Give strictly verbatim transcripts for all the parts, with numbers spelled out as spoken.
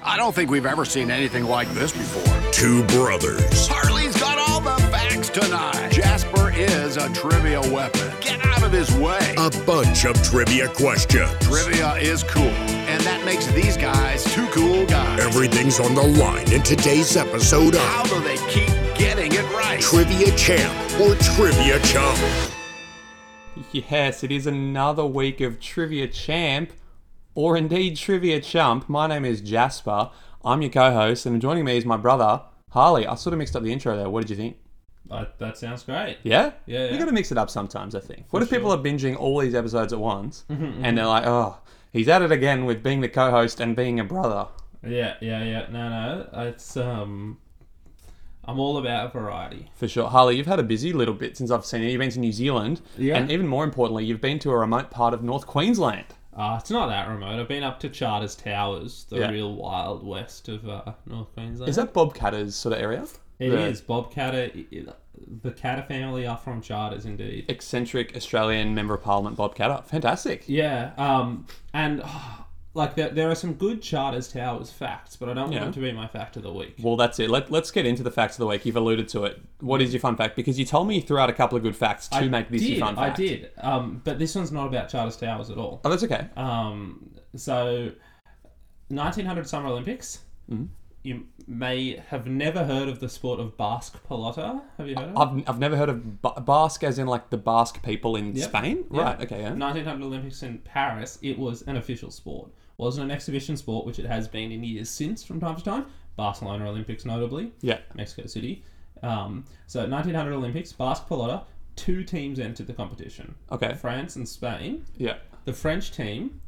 I don't think we've ever seen anything like this before. Two brothers. Harley's got all the facts tonight. Jasper is a trivia weapon. Get out of his way. A bunch of trivia questions. Trivia is cool, and that makes these guys two cool guys. Everything's on the line in today's episode of How do they keep getting it right? Trivia Champ or Trivia Chump. Yes, it is another week of Trivia Champ, or indeed Trivia Chump. My name is Jasper. I'm your co-host, and joining me is my brother, Harley. I sort of mixed up the intro there. What did you think? Uh, that sounds great. Yeah? Yeah, yeah. You got to mix it up sometimes, I think. What For if people sure. are binging all these episodes at once, and they're like, oh, he's at it again with being the co-host and being a brother. Yeah, yeah, yeah. No, no. It's, um... I'm all about variety. For sure. Harley, you've had a busy little bit since I've seen you. You've been to New Zealand, Yeah. and even more importantly, you've been to a remote part of North Queensland. Uh, it's not that remote. I've been up to Charters Towers, the Yeah. real wild west of uh, North Queensland. Is that Bob Catter's sort of area? It The is. Bob Catter, the Catter family are from Charters, indeed. Eccentric Australian Member of Parliament Bob Catter. Fantastic. Yeah, um, and oh, like there, there are some good Charters Towers facts, but I don't want Yeah. them to be my fact of the week. Well, that's it. Let, let's get into the facts of the week. You've alluded to it. What is your fun fact? Because you told me you threw out a couple of good facts to I make this did, your fun fact. I did, um, but this one's not about Charters Towers at all. Oh, that's okay. Um, so, nineteen hundred Summer Olympics. Mm-hmm. You may have never heard of the sport of Basque pelota. Have you heard of it? I've, I've never heard of ba- Basque as in like the Basque people in Yep. Spain? Yeah. Right, okay, yeah. nineteen hundred Olympics in Paris. It was an official sport. Wasn't an exhibition sport, which it has been in years since from time to time. Barcelona Olympics, notably. Yeah. Mexico City. Um, so, nineteen hundred Olympics, Basque pelota. Two teams entered the competition. Okay. France and Spain. Yeah. The French team,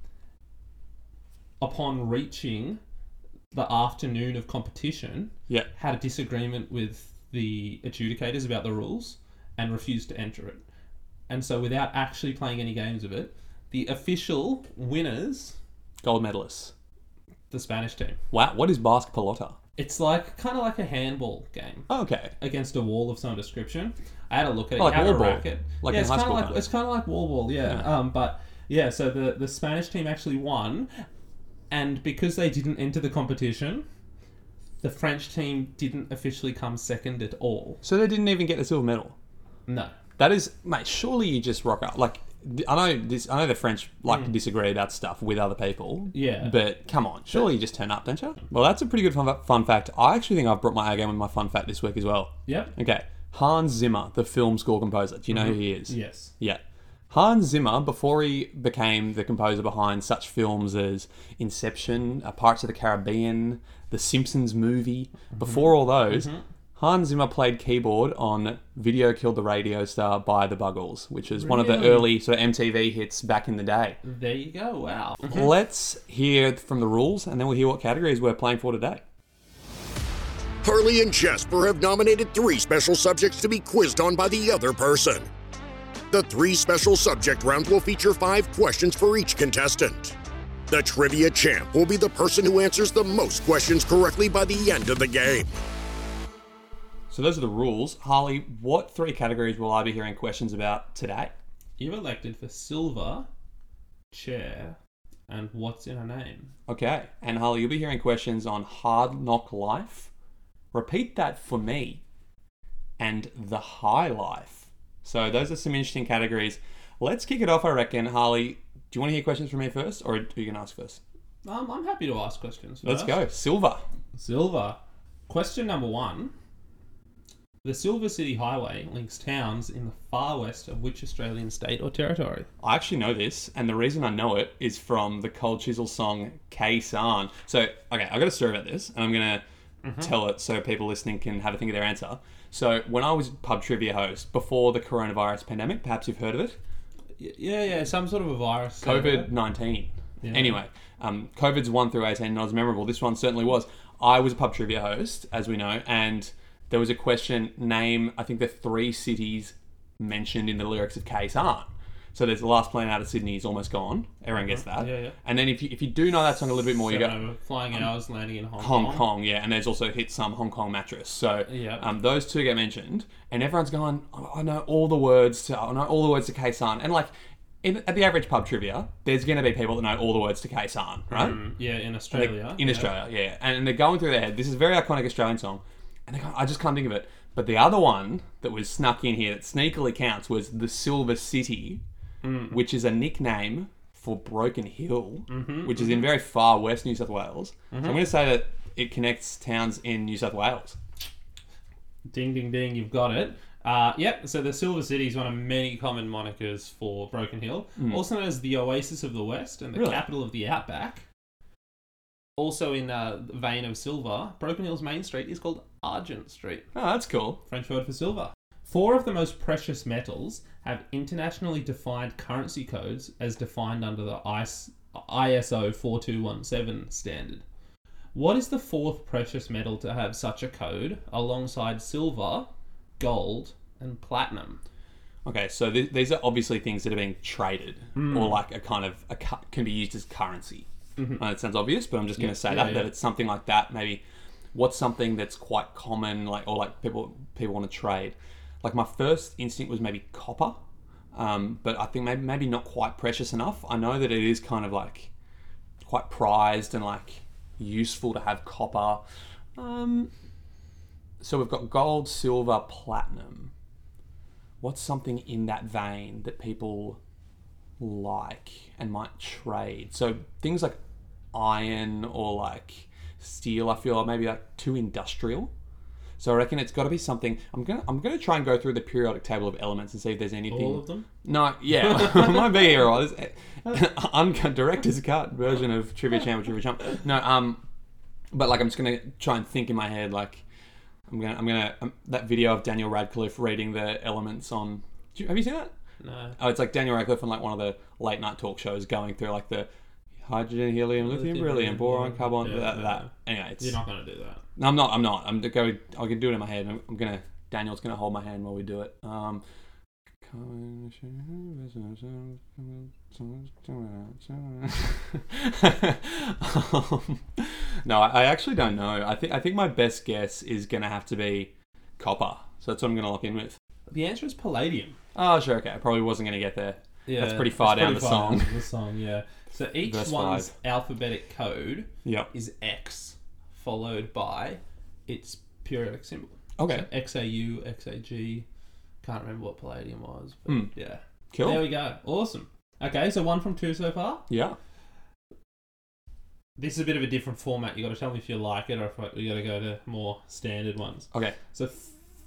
upon reaching the afternoon of competition, Yeah. had a disagreement with the adjudicators about the rules and refused to enter it. And so without actually playing any games of it, the official winners, Gold medalists. the Spanish team. Wow, what is Basque pelota? It's like kind of like a handball game Oh, okay. against a wall of some description. I had a look at it. Oh, like you have wall a ball. racket. Like yeah, in it's high kind of school like kind of. it's kind of like wall ball. Yeah. Yeah. Um, but yeah, so the the Spanish team actually won, and because they didn't enter the competition, the French team didn't officially come second at all. So they didn't even get the silver medal? No. That is, mate, surely you just rock up. Like, I know this. I know the French like to disagree about stuff with other people. Yeah. But come on, surely you just turn up, don't you? Well, that's a pretty good fun, fun fact. I actually think I've brought my A game with my fun fact this week as well. Yep. Okay. Hans Zimmer, the film score composer. Do you know who he is? Yes. Yeah. Hans Zimmer, before he became the composer behind such films as Inception, uh, Pirates of the Caribbean, The Simpsons movie, before all those, Hans Zimmer played keyboard on Video Killed the Radio Star by the Buggles, which is one of the Really? early sort of M T V hits back in the day. There you go. Wow. Let's hear from the rules, and then we'll hear what categories we're playing for today. Harley and Jasper have nominated three special subjects to be quizzed on by the other person. The three special subject rounds will feature five questions for each contestant. The Trivia Champ will be the person who answers the most questions correctly by the end of the game. So those are the rules. Harley, what three categories will I be hearing questions about today? You've elected for silver, chair, and what's in a name. Okay, and Harley, you'll be hearing questions on Hard Knock Life. Repeat that for me. And The High Life. So those are some interesting categories. Let's kick it off, I reckon. Harley, do you want to hear questions from me first, or are you going to ask first? Um, I'm happy to ask questions. Let's first. go. Silver. Silver. Question number one. The Silver City Highway links towns in the far west of which Australian state or territory? I actually know this, and the reason I know it is from the Cold Chisel song Khe-Sanh. So, okay, I've got a story about this, and I'm going to tell it so people listening can have a think of their answer. So, when I was pub trivia host, before the coronavirus pandemic, perhaps you've heard of it, Y- Yeah, yeah, some sort of a virus. COVID nineteen. Yeah. Anyway, um, COVID's one through eighteen, not as memorable. This one certainly was. I was a pub trivia host, as we know, and there was a question, name, I think, the three cities mentioned in the lyrics of Khe-Sanh. So there's the last plane out of Sydney is almost gone. Everyone gets that. Yeah, yeah. And then if you, if you do know that song a little bit more, you go So, flying hours, landing in Hong, Hong Kong. Kong, yeah. And there's also hit some Hong Kong mattress. So Yeah. um, those two get mentioned, and everyone's going, oh, I know all the words to, I know all the words to Khe-Sanh. And like, in, at the average pub trivia, there's going to be people that know all the words to Khe-Sanh, right? Mm, yeah, in They- Australia. in yeah. Australia, yeah. And they're going through their head. This is a very iconic Australian song. And they go, I just can't think of it. But the other one that was snuck in here that sneakily counts was the Silver City, Mm. which is a nickname for Broken Hill, Mm-hmm, which is in very far west New South Wales. So I'm going to say that it connects towns in New South Wales. Ding, ding, ding, you've got it. Uh, yep, so the Silver City is one of many common monikers for Broken Hill. Also known as the Oasis of the West and the Really? capital of the Outback. Also in uh, the vein of silver, Broken Hill's main street is called Argent Street, Oh, that's cool. French word for silver. Four of the most precious metals have internationally defined currency codes as defined under the I S O four two one seven standard. What is the fourth precious metal to have such a code alongside silver, gold, and platinum? Okay, so th- these are obviously things that are being traded or like a kind of a cu- can be used as currency. Mm-hmm. Uh, it sounds obvious, but I'm just going to Yeah, say yeah, that yeah. that it's something like that. Maybe what's something that's quite common, like or like people people want to trade. Like my first instinct was maybe copper, um, but I think maybe maybe not quite precious enough. I know that it is kind of like quite prized and like useful to have copper. Um, so we've got gold, silver, platinum. What's something in that vein that people like and might trade? So things like iron or like steel, I feel are maybe like too industrial. So I reckon it's got to be something. I'm gonna I'm gonna try and go through the periodic table of elements and see if there's anything. All of them? No, yeah, it might be here. Or uncut director's cut version of Trivia Champ or Trivia Champ. No, um, but like I'm just gonna try and think in my head like. I'm gonna, I'm gonna, um, that video of Daniel Radcliffe reading the elements on. Do you, have you seen that? No. Oh, it's like Daniel Radcliffe on like one of the late night talk shows, going through like the hydrogen, helium, lithium, Lithium, beryllium, boron, yeah, carbon. yeah, that, yeah. that. Anyway, it's. You're not going to do that. No, I'm not. I'm not. I'm going. I can do it in my head. I'm, I'm gonna. Daniel's gonna hold my hand while we do it. Um. um, no, I actually don't know. I think I think my best guess is gonna have to be copper. So that's what I'm gonna lock in with. The answer is palladium. Oh, sure. Okay, I probably wasn't gonna get there. Yeah, That's pretty far down the song. down the song, yeah. So each Verse one's five. alphabetic code Yep. is X, followed by its periodic symbol. Okay. So X A U, X A G. Can't remember what palladium was, but Hmm. yeah. Cool. There we go. Awesome. Okay, so one from two so far. Yeah. This is a bit of a different format. You got to tell me if you like it or if we got to go to more standard ones. Okay. So F-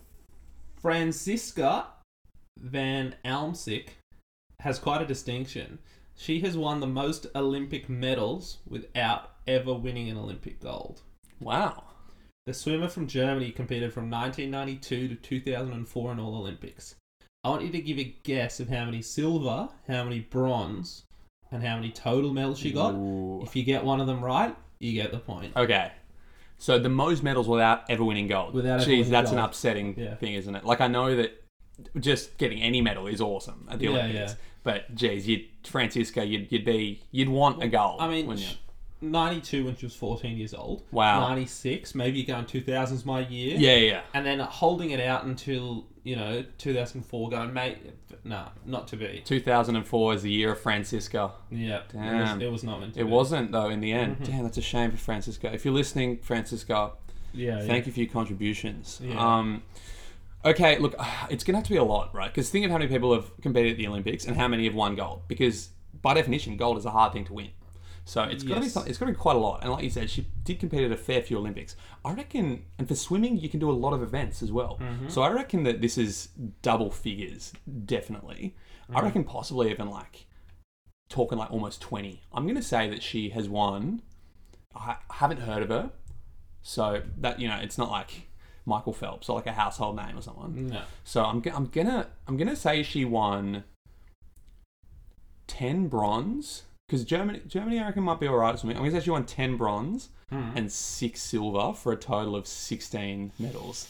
Franziska van Almsick has quite a distinction. She has won the most Olympic medals without ever winning an Olympic gold. Wow. The swimmer from Germany competed from nineteen ninety-two to two thousand four in all Olympics. I want you to give a guess of how many silver, how many bronze, and how many total medals she got. Ooh. If you get one of them right, you get the point. Okay. So the most medals without ever winning gold. Without ever Jeez, winning that's an gold. upsetting Yeah. thing, isn't it? Like I know that just getting any medal is awesome at the Yeah, Olympics, yeah. but geez, you'd Francisca, you'd you'd be you'd want a gold. I mean, wouldn't you? ninety-two when she was fourteen years old. Wow. ninety-six, maybe you go in two thousands my year. Yeah, yeah. And then holding it out until, you know, two thousand four going, mate, no, not to be. two thousand four is the year of Francisca. Yeah. It Damn. was, it was not meant to It be. wasn't though in the end. Mm-hmm. Damn, that's a shame for Francisca. If you're listening, Francisca, Yeah. thank you for your contributions. Yeah. Um, okay, look, it's going to have to be a lot, right? Because think of how many people have competed at the Olympics and how many have won gold. Because by definition, gold is a hard thing to win. So it's got to be Yes. some- it's got to be quite a lot. And like you said, she did compete at a fair few Olympics. I reckon, and for swimming, you can do a lot of events as well. Mm-hmm. So I reckon that this is double figures, definitely. I Mm-hmm. reckon possibly even like talking like almost twenty. I'm going to say that she has won. I haven't heard of her. So that, you know, it's not like Michael Phelps or like a household name or someone. No. So I'm, g- I'm gonna I'm gonna say she won ten bronze because Germany Germany I reckon might be alright at swimming. I'm gonna say she won ten bronze and six silver for a total of sixteen medals.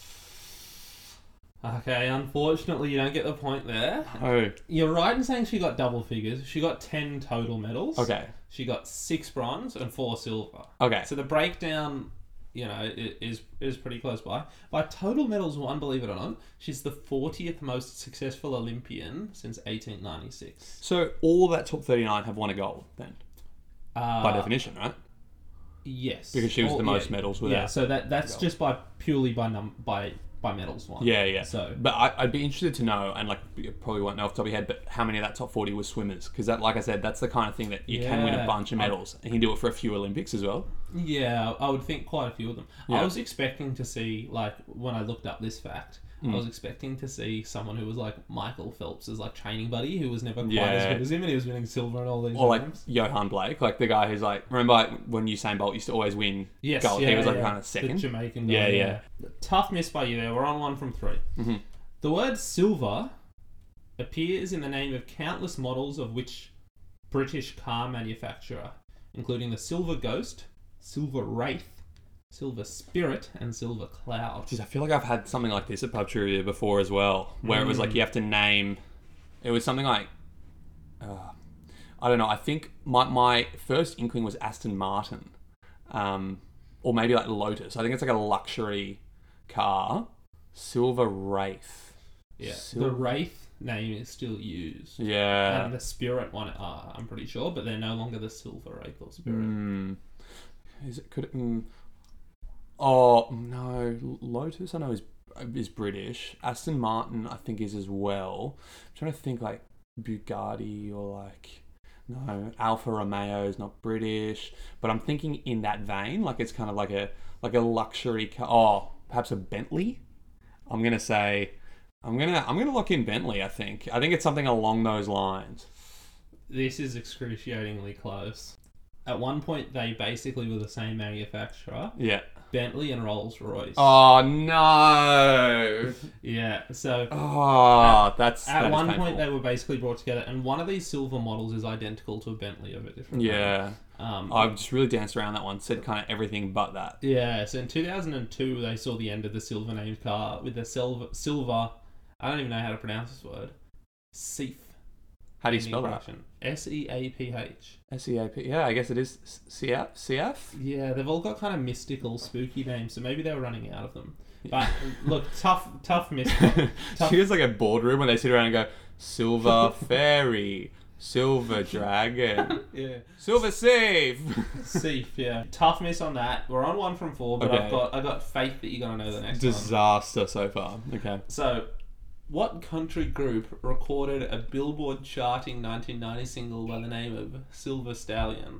Okay, unfortunately, you don't get the point there. Oh, You're right in saying she got double figures. She got ten total medals. okay, She got six bronze and four silver. okay. So the breakdown you know, it is is pretty close by. By total medals won, believe it or not, she's the fortieth most successful Olympian since eighteen ninety-six. So all that top thirty-nine have won a gold then, Uh, by definition, right? Yes, Because she was Or- the most yeah, medals Yeah, without. so that that's gold. just by purely by num by by medals won. Yeah, yeah. So but I, I'd be interested to know, and like you probably won't know off the top of your head, but how many of that top forty was swimmers? Because that, like I said, that's the kind of thing that you can win a Yeah. bunch of medals, and you can do it for a few Olympics as well. yeah, I would think quite a few of them. Yeah. I was expecting to see, like, when I looked up this fact, Hmm. I was expecting to see someone who was like Michael Phelps' like training buddy, who was never quite Yeah. as good as him, and he was winning silver and all these. Or like times. Johan Blake, like the guy who's like, remember like, when Usain Bolt used to always win Yes, gold? yeah, he was like yeah. kind of The second. Jamaican Yeah, guy, yeah. Tough miss by you there. We're on one from three. Mhm. The word silver appears in the name of countless models of which British car manufacturer, including the Silver Ghost, Silver Wraith, Silver Spirit, and Silver Cloud. Jeez, I feel like I've had something like this at Pub Trivia before as well, where it was like you have to name. It was something like, uh, I don't know. I think my my first inkling was Aston Martin, um, or maybe like Lotus. I think it's like a luxury car. Silver Wraith. Yeah, Silver- the Wraith name is still used. Yeah. And the Spirit one, uh, I'm pretty sure, but they're no longer the Silver Wraith or Spirit. Hmm. Is it? Could it? Mm, oh no, Lotus I know is is British. Aston Martin I think is as well. I'm trying to think like Bugatti or like no Alfa Romeo is not British, but I'm thinking in that vein, like it's kind of like a like a luxury car. Oh, perhaps a Bentley. I'm gonna say. I'm gonna I'm gonna lock in Bentley. I think I think it's something along those lines. This is excruciatingly close. At one point, they basically were the same manufacturer, Yeah. Bentley and Rolls-Royce. Oh no. Yeah, so Oh, that's that at is one painful. point they were basically brought together, and one of these silver models is identical to a Bentley of a different Yeah. brand. Um, I've just really danced around that one, said kind of everything but that. yeah, so in two thousand two, they saw the end of the silver named car with the silver, silver, I don't even know how to pronounce this word, Seaf. How do you spell that? S E A P H. S E A P. Yeah, I guess it is C F? C F? Yeah, they've all got kind of mystical, spooky names, so maybe they were running out of them. But look, tough, tough miss. Tough. She is like a boardroom when they sit around and go, Silver Fairy, Silver Dragon, Yeah. Silver Safe. Seaf, yeah. Tough miss on that. We're on one from four, but Okay. I've got I got faith that you're gonna know the next one. Disaster so far. Okay. So, what country group recorded a Billboard charting nineteen ninety single by the name of Silver Stallion?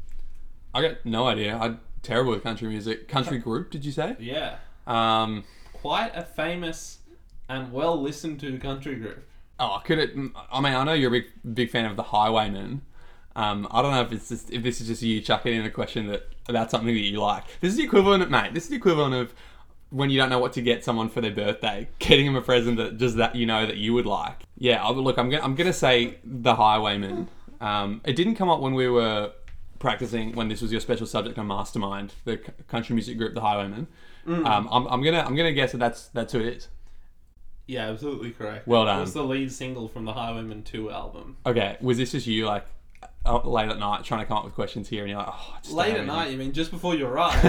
I got no idea. I'm terrible with country music. Country group, did you say? Yeah. Um, Quite a famous and well listened to country group. oh, could it? I mean, I know you're a big, big fan of the Highwaymen. Um, I don't know if it's just if this is just you chucking in a question that about something that you like. This is the equivalent, mate. This is the equivalent of when you don't know what to get someone for their birthday, getting them a present that just that you know that you would like. Yeah, I'll, look, I'm gonna I'm gonna say the Highwaymen. Um, it didn't come up when we were practicing when this was your special subject on Mastermind, the c- country music group, the Highwaymen. Um, I'm, I'm gonna I'm gonna guess that that's that's who it is. Yeah, absolutely correct. Well It done. was the lead single from the Highwaymen two album. Okay, was this just you like uh, late at night trying to come up with questions here, and you're like, oh, I just don't Late have at night, anything. you mean just before you arrived?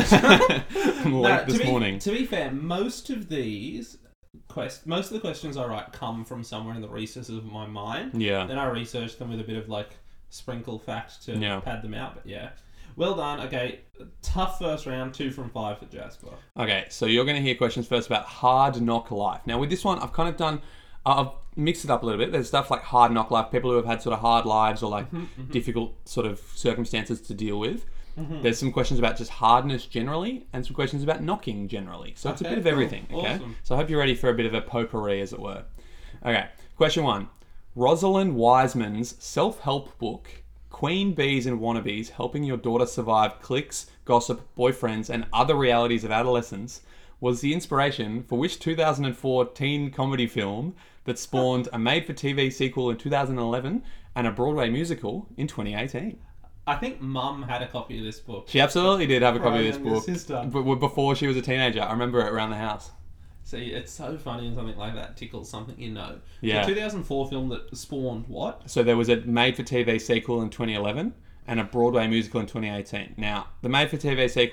I'm late No, this to be, morning. To be fair, most of these quest, most of the questions I write come from somewhere in the recesses of my mind. Yeah. Then I research them with a bit of like sprinkle fact to Yeah. pad them out. But yeah, well done. Okay, tough first round, two from five for Jasper. Okay, so you're going to hear questions first about Hard Knock Life. Now, with this one, I've kind of done, uh, I've mixed it up a little bit. There's stuff like Hard Knock Life, people who have had sort of hard lives or like difficult sort of circumstances to deal with. There's some questions about just hardness generally and some questions about knocking generally. So it's a Okay, bit of cool. everything, okay? Awesome. So I hope you're ready for a bit of a potpourri, as it were. Okay, question one. Rosalind Wiseman's self-help book, Queen Bees and Wannabes, Helping Your Daughter Survive Cliques, Gossip, Boyfriends, and Other Realities of Adolescence, was the inspiration for which two thousand four teen comedy film that spawned a made-for-T V sequel in two thousand eleven and a Broadway musical in twenty eighteen. I think Mum had a copy of this book. She absolutely did have a copy of this Right, and your book, sister. but w- before she was a teenager. I remember it around the house. See, it's so funny when something like that tickles something you know. Yeah. The two thousand four film that spawned what? So there was a made-for-T V sequel in twenty eleven and a Broadway musical in twenty eighteen. Now, the made-for-T V sequel,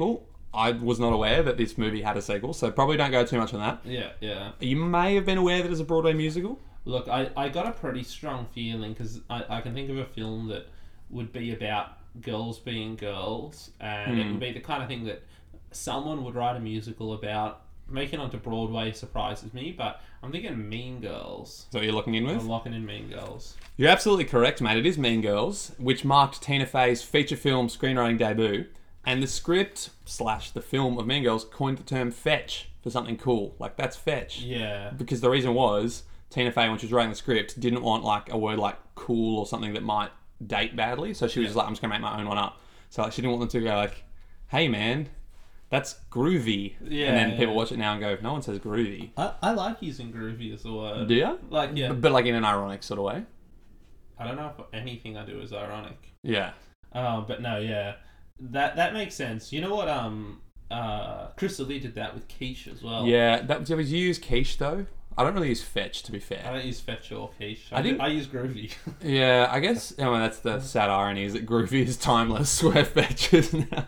I was not aware that this movie had a sequel, so probably don't go too much on that. Yeah, yeah. You may have been aware that it's a Broadway musical. Look, I, I got a pretty strong feeling because I, I can think of a film that would be about girls being girls, and it would be the kind of thing that someone would write a musical about. Making it onto Broadway surprises me, but I'm thinking Mean Girls. So you're looking in with? I'm locking in Mean Girls. You're absolutely correct, mate. It is Mean Girls, which marked Tina Fey's feature film screenwriting debut. And the script slash the film of Mean Girls coined the term fetch for something cool. Like, that's fetch. Yeah. Because the reason was, Tina Fey, when she was writing the script, didn't want like a word like cool or something that might date badly. So she was Yeah. just like, I'm just going to make my own one up. So like, she didn't want them to go like, hey man, that's groovy. Yeah, And then yeah. people watch it now and go, no one says groovy. I, I like using groovy as a word. Do you? Like, yeah. But like in an ironic sort of way. I don't know if anything I do is ironic. Yeah. Uh, but no, yeah. That that makes sense. You know what? Um, uh, Chris Lee did that with quiche as well. Yeah. That, do you use quiche though? I don't really use fetch, to be I fair. don't use fetch or quiche. I I, think- do, I use groovy. Yeah, I guess I mean, that's the sad irony is that groovy is timeless, where fetch is now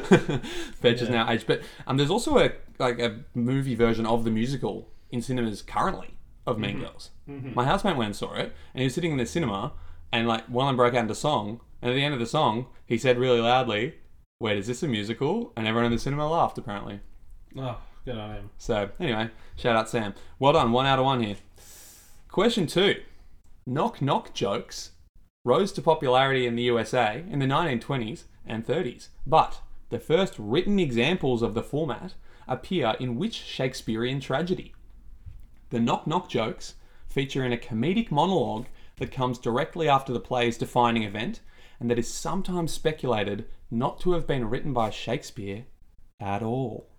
fetch is Yeah. now aged. But um, there's also a like a movie version of the musical in cinemas currently of Mean Girls. My housemate went and saw it, and he was sitting in the cinema, and like one of them broke out into song, and at the end of the song, he said really loudly, "Wait, is this a musical?" And everyone in the cinema laughed apparently. Oh, good on him. So anyway, shout out Sam. Well done, one out of one here. Question two. Knock knock jokes rose to popularity in the U S A in the nineteen twenties and thirties, but the first written examples of the format appear in which Shakespearean tragedy? The knock knock jokes feature in a comedic monologue that comes directly after the play's defining event, and that is sometimes speculated not to have been written by Shakespeare at all.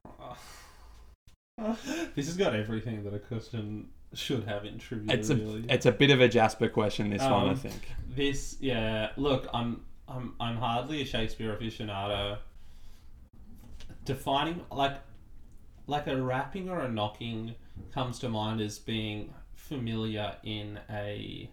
This has got everything that a question should have in trivia. It's a really. it's a bit of a Jasper question, this one, I Um, think. This, yeah. Look, I'm I'm I'm hardly a Shakespeare aficionado. Defining like like a rapping or a knocking comes to mind as being familiar in a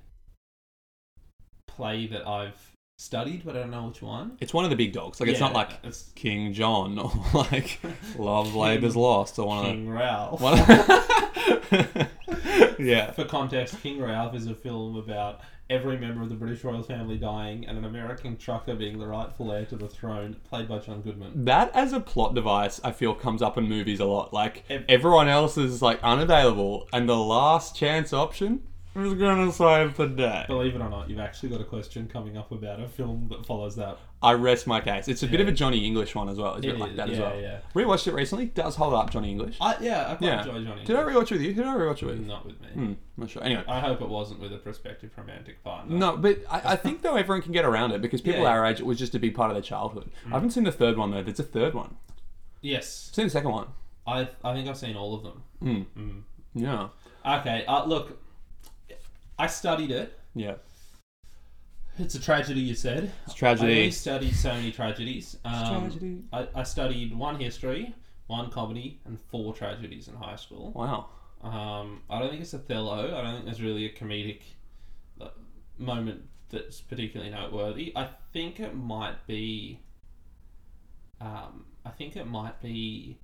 play that I've studied, but I don't know which one. It's one of the big dogs. Like, it's Yeah, not like it's King John or like Love Labour's Lost or one King Ralph. of the... One yeah. For context, King Ralph is a film about every member of the British royal family dying and an American trucker being the rightful heir to the throne, played by John Goodman. That as a plot device, I feel, comes up in movies a lot. Like, Ev- everyone else is like unavailable, and the last chance option is going to save the day. Believe it or not, you've actually got a question coming up about a film that follows that. I rest my case. It's a bit Yeah. of a Johnny English one as well. It's a It bit like is, that as yeah, well. yeah. Rewatched it recently. Does hold up, Johnny English. I, yeah, I quite yeah. enjoy Johnny. Did I rewatch it with you? Did I rewatch it with you? Not with me. Hmm, not sure. Anyway. I hope it wasn't with a prospective romantic partner. No, but I, I think though everyone can get around it because people Yeah. our age, it was just a big part of their childhood. I haven't seen the third one though. There's a third one. Yes, I've seen the second one. I I think I've seen all of them. Mm. Mm. Yeah. Okay, uh, look, I studied it. Yeah. It's a tragedy, you said. It's I tragedy. only studied so many tragedies. Um, tragedy. I, I studied one history, one comedy, and four tragedies in high school. Wow. Um, I don't think it's Othello. I don't think there's really a comedic uh, moment that's particularly noteworthy. I think it might be. Um, I think it might be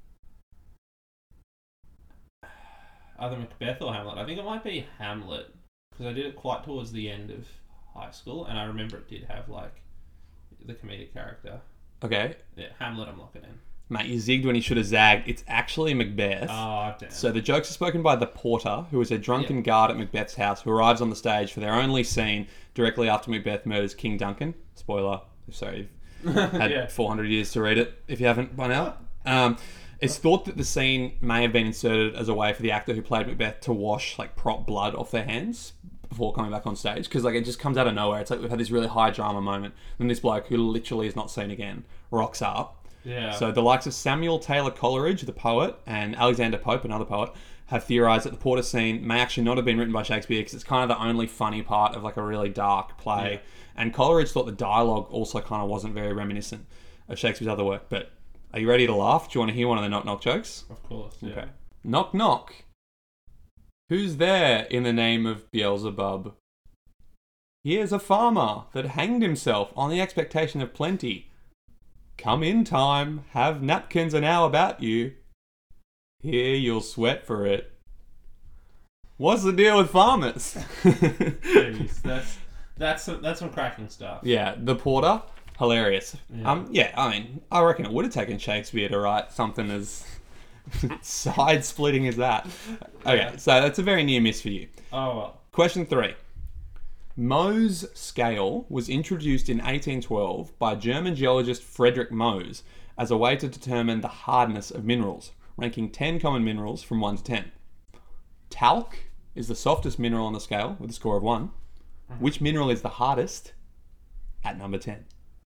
either Macbeth or Hamlet. I think it might be Hamlet because I did it quite towards the end of high school, and I remember it did have like the comedic character. Okay. Yeah, Hamlet. I'm locking in. Mate, you zigged when you should have zagged. It's actually Macbeth. Oh damn. So the jokes are spoken by the porter, who is a drunken guard at Macbeth's house, who arrives on the stage for their only scene directly after Macbeth murders King Duncan. Spoiler. Sorry, you've had Yeah. four hundred years to read it, if you haven't by now. Um, it's thought that the scene may have been inserted as a way for the actor who played Macbeth to wash like prop blood off their hands before coming back on stage, because like it just comes out of nowhere. It's like we've had this really high drama moment, and this bloke who literally is not seen again rocks up. Yeah. So the likes of Samuel Taylor Coleridge, the poet, and Alexander Pope, another poet, have theorised that the porter scene may actually not have been written by Shakespeare because it's kind of the only funny part of like a really dark play. Yeah. And Coleridge thought the dialogue also kind of wasn't very reminiscent of Shakespeare's other work. But are you ready to laugh? Do you want to hear one of the knock knock jokes? Of course. Yeah. Okay. Knock knock. Who's there in the name of Beelzebub? Here's a farmer that hanged himself on the expectation of plenty. Come in time, have napkins are now about you. Here you'll sweat for it. What's the deal with farmers? Jeez, that's that's some, that's some cracking stuff. Yeah, the porter, hilarious. Yeah. Um, yeah, I mean, I reckon it would have taken Shakespeare to write something as side-splitting as that. Okay, Yeah. so that's a very near miss for you. Oh well. Question three. Mohs scale was introduced in eighteen twelve by German geologist Friedrich Mohs as a way to determine the hardness of minerals, ranking ten common minerals from one to ten. Talc is the softest mineral on the scale with a score of one. Which mineral is the hardest at number ten?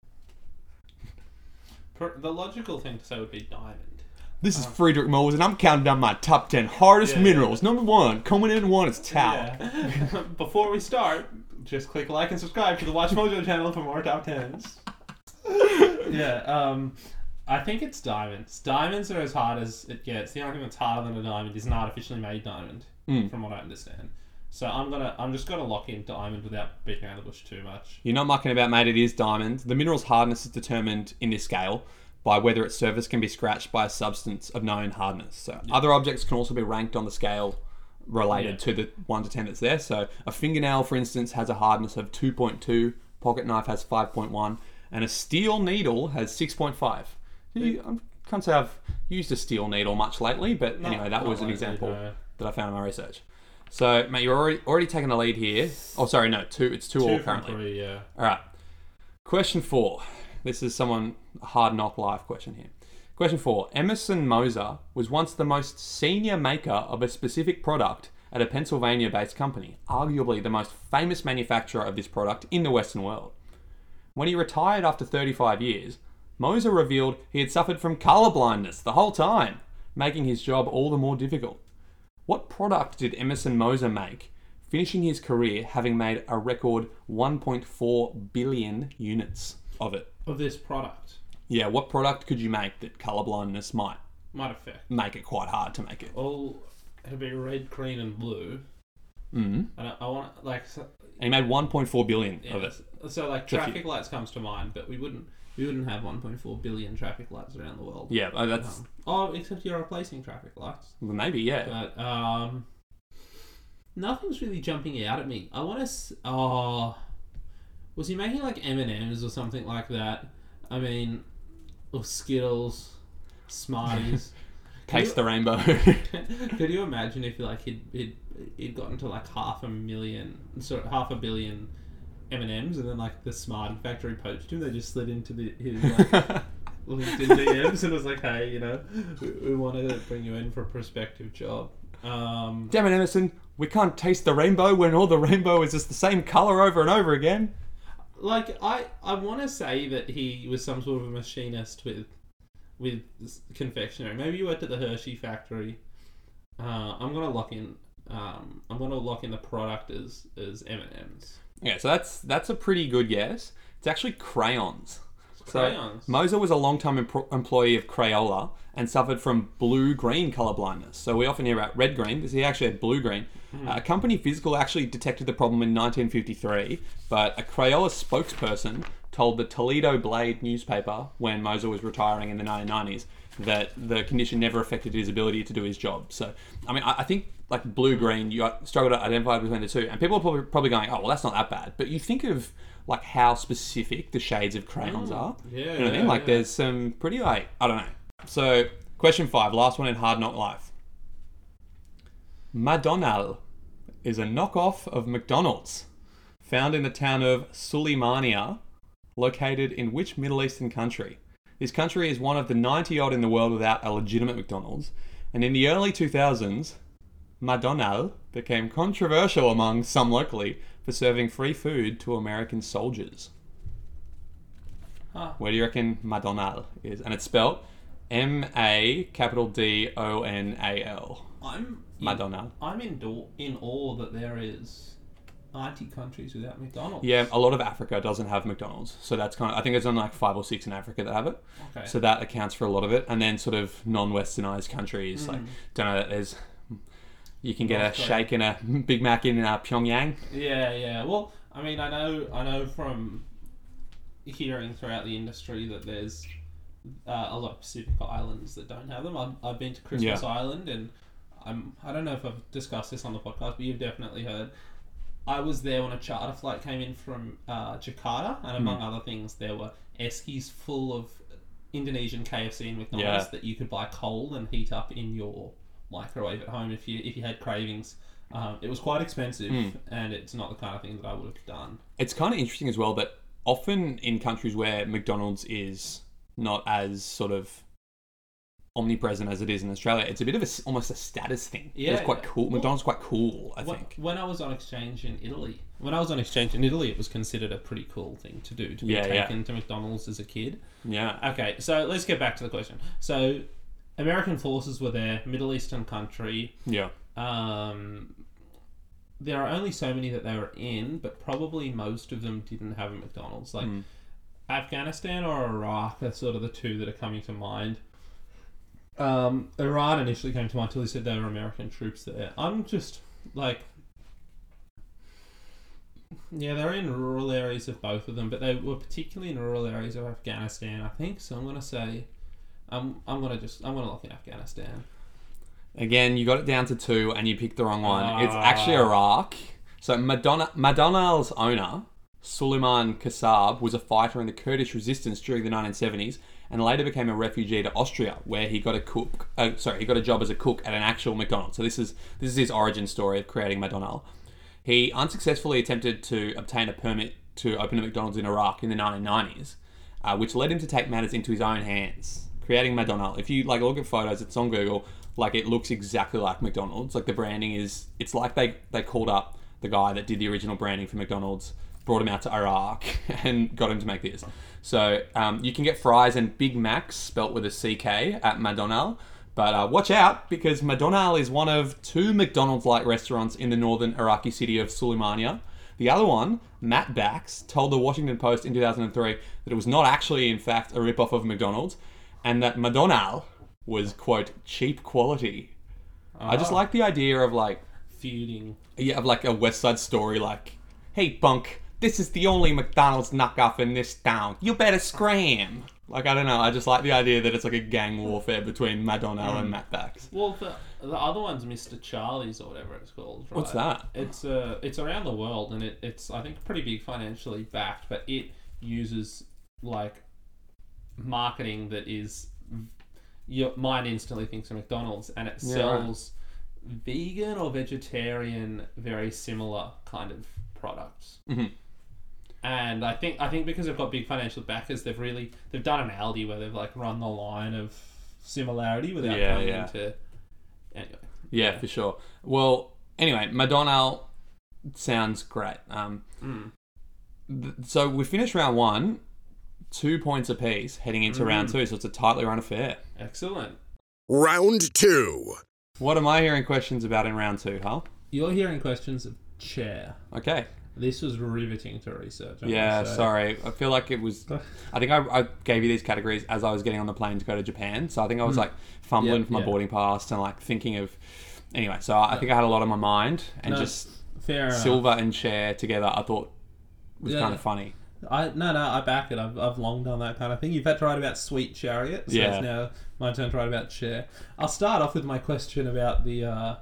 Per- The logical thing to say would be diamond. This is Friedrich Mohs, and I'm counting down my top ten hardest Yeah, minerals. Number one, coming in at one, is talc. Yeah. Before we start, just click like and subscribe to the Watch Mojo channel for more top tens. yeah, um, I think it's diamonds. Diamonds are as hard as it gets. The only thing that's harder than a diamond is an artificially made diamond, Mm. from what I understand. So I'm gonna, I'm just gonna lock in diamond without beating around the bush too much. You're not mucking about, mate. It is diamond. The mineral's hardness is determined in this scale by whether its surface can be scratched by a substance of known hardness. So other objects can also be ranked on the scale related Yeah. to the one to ten that's there. So a fingernail, for instance, has a hardness of two point two, pocket knife has five point one, and a steel needle has six point five. You, I can't say I've used a steel needle much lately, but Not- anyway, that not was an lately, example no. that I found in my research. So, mate, you're already already taking a lead here. Oh, sorry, no, two. It's two, all Two from currently. three, yeah. All right. Question four. This is someone a hard knock live question here. Question four. Emerson Moser was once the most senior maker of a specific product at a Pennsylvania-based company, arguably the most famous manufacturer of this product in the Western world. When he retired after thirty-five years, Moser revealed he had suffered from colour blindness the whole time, making his job all the more difficult. What product did Emerson Moser make, finishing his career having made a record one point four billion units of it? Of this product, Yeah, what product could you make that colour blindness might might affect. make it quite hard to make it? All it'd be red, green, and blue. Mm. And I, I want like so, And he made one point four billion yeah, of it. so like a few. traffic lights comes to mind, but we wouldn't we wouldn't have one point four billion traffic lights around the world. Yeah, uh, that's Um, oh, except you're replacing traffic lights. well, maybe, yeah. But um, nothing's really jumping out at me. I want to. S- oh, was he making like M and M's or something like that? I mean, or Skittles, Smarties. Taste the rainbow. Could you imagine if like he'd he'd, he'd gotten to like half a million, sort of half a billion M and M's, and then like the Smartie factory poached him. They just slid into the his like, LinkedIn D Ms and was like, "Hey, you know, we, we want to bring you in for a prospective job." Um, Damn it, Emerson. We can't taste the rainbow when all the rainbow is just the same colour over and over again. like I I want to say that he was some sort of a machinist with with confectionery. Maybe you worked at the Hershey factory. Uh, I'm gonna lock in. Um, I'm gonna lock in the product as as M and M's. Yeah, so that's that's a pretty good guess. It's actually crayons. Crayons. So, Moser was a long-time em- employee of Crayola and suffered from blue-green colour blindness. So we often hear about red-green. This he actually had blue-green. Mm. Uh, a company physical actually detected the problem in nineteen fifty-three, but a Crayola spokesperson told the Toledo Blade newspaper when Moser was retiring in the nineteen nineties that the condition never affected his ability to do his job. So, I mean, I, I think like blue-green, you struggle to identify between the two, and people are probably, probably going, "Oh, well, that's not that bad." But you think of like how specific the shades of crayons are. yeah, You know what I mean? yeah, Like yeah. there's some pretty like I don't know. So question five, last one in Hard Knock Life. Madonal is a knockoff of McDonald's, found in the town of Suleimania, located in which Middle Eastern country? This country is one of the ninety odd in the world without a legitimate McDonald's, and in the early two thousands, Madonal became controversial among some locally for serving free food to American soldiers. Huh. Where do you reckon Madonal is? And it's spelled M A capital D O N A L. I'm in, Madonal. I'm in do- in awe that there is ninety countries without McDonald's. Yeah, a lot of Africa doesn't have McDonald's, so that's kind of. I think there's only like five or six in Africa that have it. Okay. So that accounts for a lot of it, and then sort of non-westernized countries like don't know that there's. You can get North a Korea. shake and a Big Mac in uh, Pyongyang. Yeah, yeah. Well, I mean, I know, I know from hearing throughout the industry that there's uh, a lot of Pacific islands that don't have them. I've, I've been to Christmas Yeah. Island, and I'm I don't know if I've discussed this on the podcast, but you've definitely heard. I was there when a charter flight came in from uh, Jakarta, and among Mm. other things, there were eskies full of Indonesian K F C and McDonald's Yeah. that you could buy cold and heat up in your microwave at home if you if you had cravings. Um, it was quite expensive, Mm. and it's not the kind of thing that I would have done. It's kind of interesting as well that often in countries where McDonald's is not as sort of omnipresent as it is in Australia, it's a bit of a s almost a status thing. Yeah, It's quite yeah. cool. Well, McDonald's is quite cool, I When, think. when I was on exchange in Italy, when I was on exchange in Italy, it was considered a pretty cool thing to do to be Yeah, yeah. taken to McDonald's as a kid. Yeah. Okay, so let's get back to the question. So, American forces were there, Middle Eastern country. Yeah. Um, there are only so many that they were in, but probably most of them didn't have a McDonald's. Like Mm. Afghanistan or Iraq are sort of the two that are coming to mind. Um, Iran initially came to mind until he said there were American troops there. I'm just like, yeah, they're in rural areas of both of them, but they were particularly in rural areas of Afghanistan, I think. So I'm gonna say, I'm I'm gonna just I'm gonna look in Afghanistan. Again, you got it down to two and you picked the wrong one. It's Ah. actually Iraq. So Madonna, McDonald's owner, Suleiman Kassab, was a fighter in the Kurdish resistance during the nineteen seventies and later became a refugee to Austria, where he got a cook. Uh, sorry, he got a job as a cook at an actual McDonald's. So this is this is his origin story of creating McDonald's. He unsuccessfully attempted to obtain a permit to open a McDonald's in Iraq in the nineteen nineties, uh, which led him to take matters into his own hands, creating McDonald's. If you like look at photos, it's on Google. Like it looks exactly like McDonald's. Like the branding is, it's like they they called up the guy that did the original branding for McDonald's, brought him out to Iraq, and got him to make this. So um, you can get fries and Big Macs spelt with a C K at McDonald's. But uh, watch out, because McDonald's is one of two McDonald's-like restaurants in the northern Iraqi city of Suleimania. The other one, Matt Bax, told the Washington Post in two thousand three that it was not actually, in fact, a rip-off of McDonald's, and that McDonald's was, quote, cheap quality. I just Ah. like the idea of, like, Feuding. yeah, of like a West Side Story, like, hey, punk, this is the only McDonald's knockoff in this town. You better scram. Like, I don't know. I just like the idea that it's like a gang warfare between Madonna and Matt Bax. Well, the the other one's Mister Charlie's or whatever it's called. Right? What's that? It's uh, it's around the world, and it, it's I think pretty big financially backed, but it uses like marketing that is your mind instantly thinks of McDonald's, and it Yeah, sells vegan or vegetarian, very similar kind of products. Mhm. And I think I think because they've got big financial backers, they've really they've done an Aldi where they've like run the line of similarity without Yeah, going yeah. into anyway. Yeah, for sure. Well, anyway, Madonna sounds great. Um, Mm. th- so we finished round one, two points apiece, heading into Mm. round two, so it's a tightly run affair. Excellent. Round two. What am I hearing questions about in round two, huh? You're hearing questions of chair. Okay. This was riveting to research. I Yeah, must say. sorry. I feel like it was... I think I, I gave you these categories as I was getting on the plane to go to Japan. So I think I was like fumbling Yep, for my yeah. boarding pass and like thinking of... Anyway, so I think I had a lot on my mind, and No, just Fair enough. silver and chair together I thought was Yeah. kind of funny. I no no I back it. I've I've long done that kind of thing. You've had to write about Sweet Chariot, so Yeah. it's now my turn to write about chair. I'll start off with my question about the uh,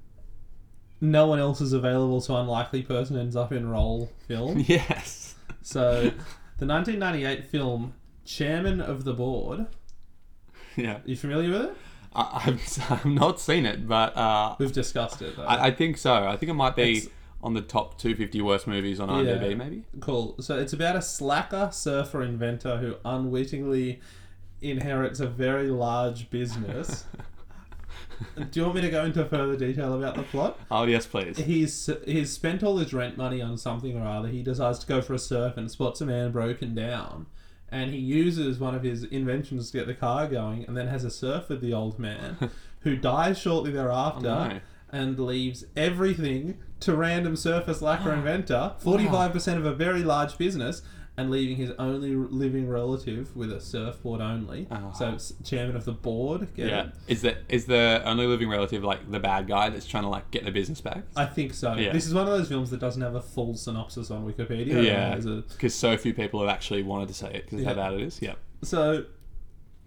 no one else is available, so unlikely person ends up in role film. Yes. So the nineteen ninety-eight film Chairman of the Board. Yeah. Are you familiar with it? I, I've, I've not seen it, but uh, We've discussed it. Though. I, I think so. I think it might be It's- on the top two hundred fifty worst movies on IMDb, Yeah. maybe? Cool. So it's about a slacker surfer inventor who unwittingly inherits a very large business. Do you want me to go into further detail about the plot? Oh, yes, please. He's he's spent all his rent money on something or other. He decides to go for a surf and spots a man broken down. And he uses one of his inventions to get the car going, and then has a surf with the old man, who dies shortly thereafter. Oh, no. And leaves everything to random surfer slacker inventor, forty-five percent of a very large business, and leaving his only living relative with a surfboard only. Oh. So it's chairman of the board. Get Yeah. it? Is the, is the only living relative like the bad guy that's trying to like get the business back? I think so. Yeah. This is one of those films that doesn't have a full synopsis on Wikipedia. Yeah. There's a- Because so few people have actually wanted to say it because of how Yeah. bad it is. Yeah. So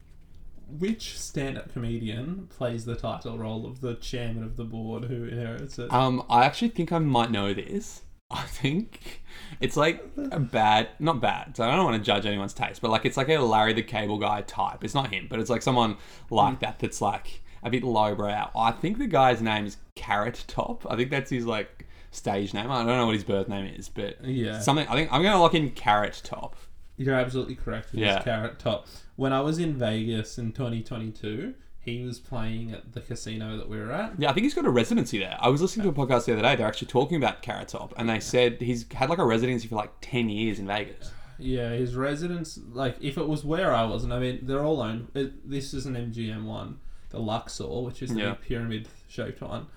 Which stand-up comedian plays the title role of the chairman of the board who inherits it? Um, I actually think I might know this. I think it's like a bad, not bad. So I don't want to judge anyone's taste, but like it's like a Larry the Cable Guy type. It's not him, but it's like someone like that that's like a bit lowbrow. I think the guy's name is Carrot Top. I think that's his like stage name. I don't know what his birth name is, but Yeah. something. I think I'm gonna lock in Carrot Top. You're absolutely correct with Yeah. his Carrot Top. When I was in Vegas in twenty twenty-two, he was playing at the casino that we were at. Yeah, I think he's got a residency there. I was listening to a podcast the other day. They're actually talking about Carrot Top, and they said he's had like a residency for like ten years in Vegas. Yeah, his residence, like, if it was where I was, and I mean, they're all owned. It, this is an M G M one, the Luxor, which is the Yeah. pyramid-shaped one.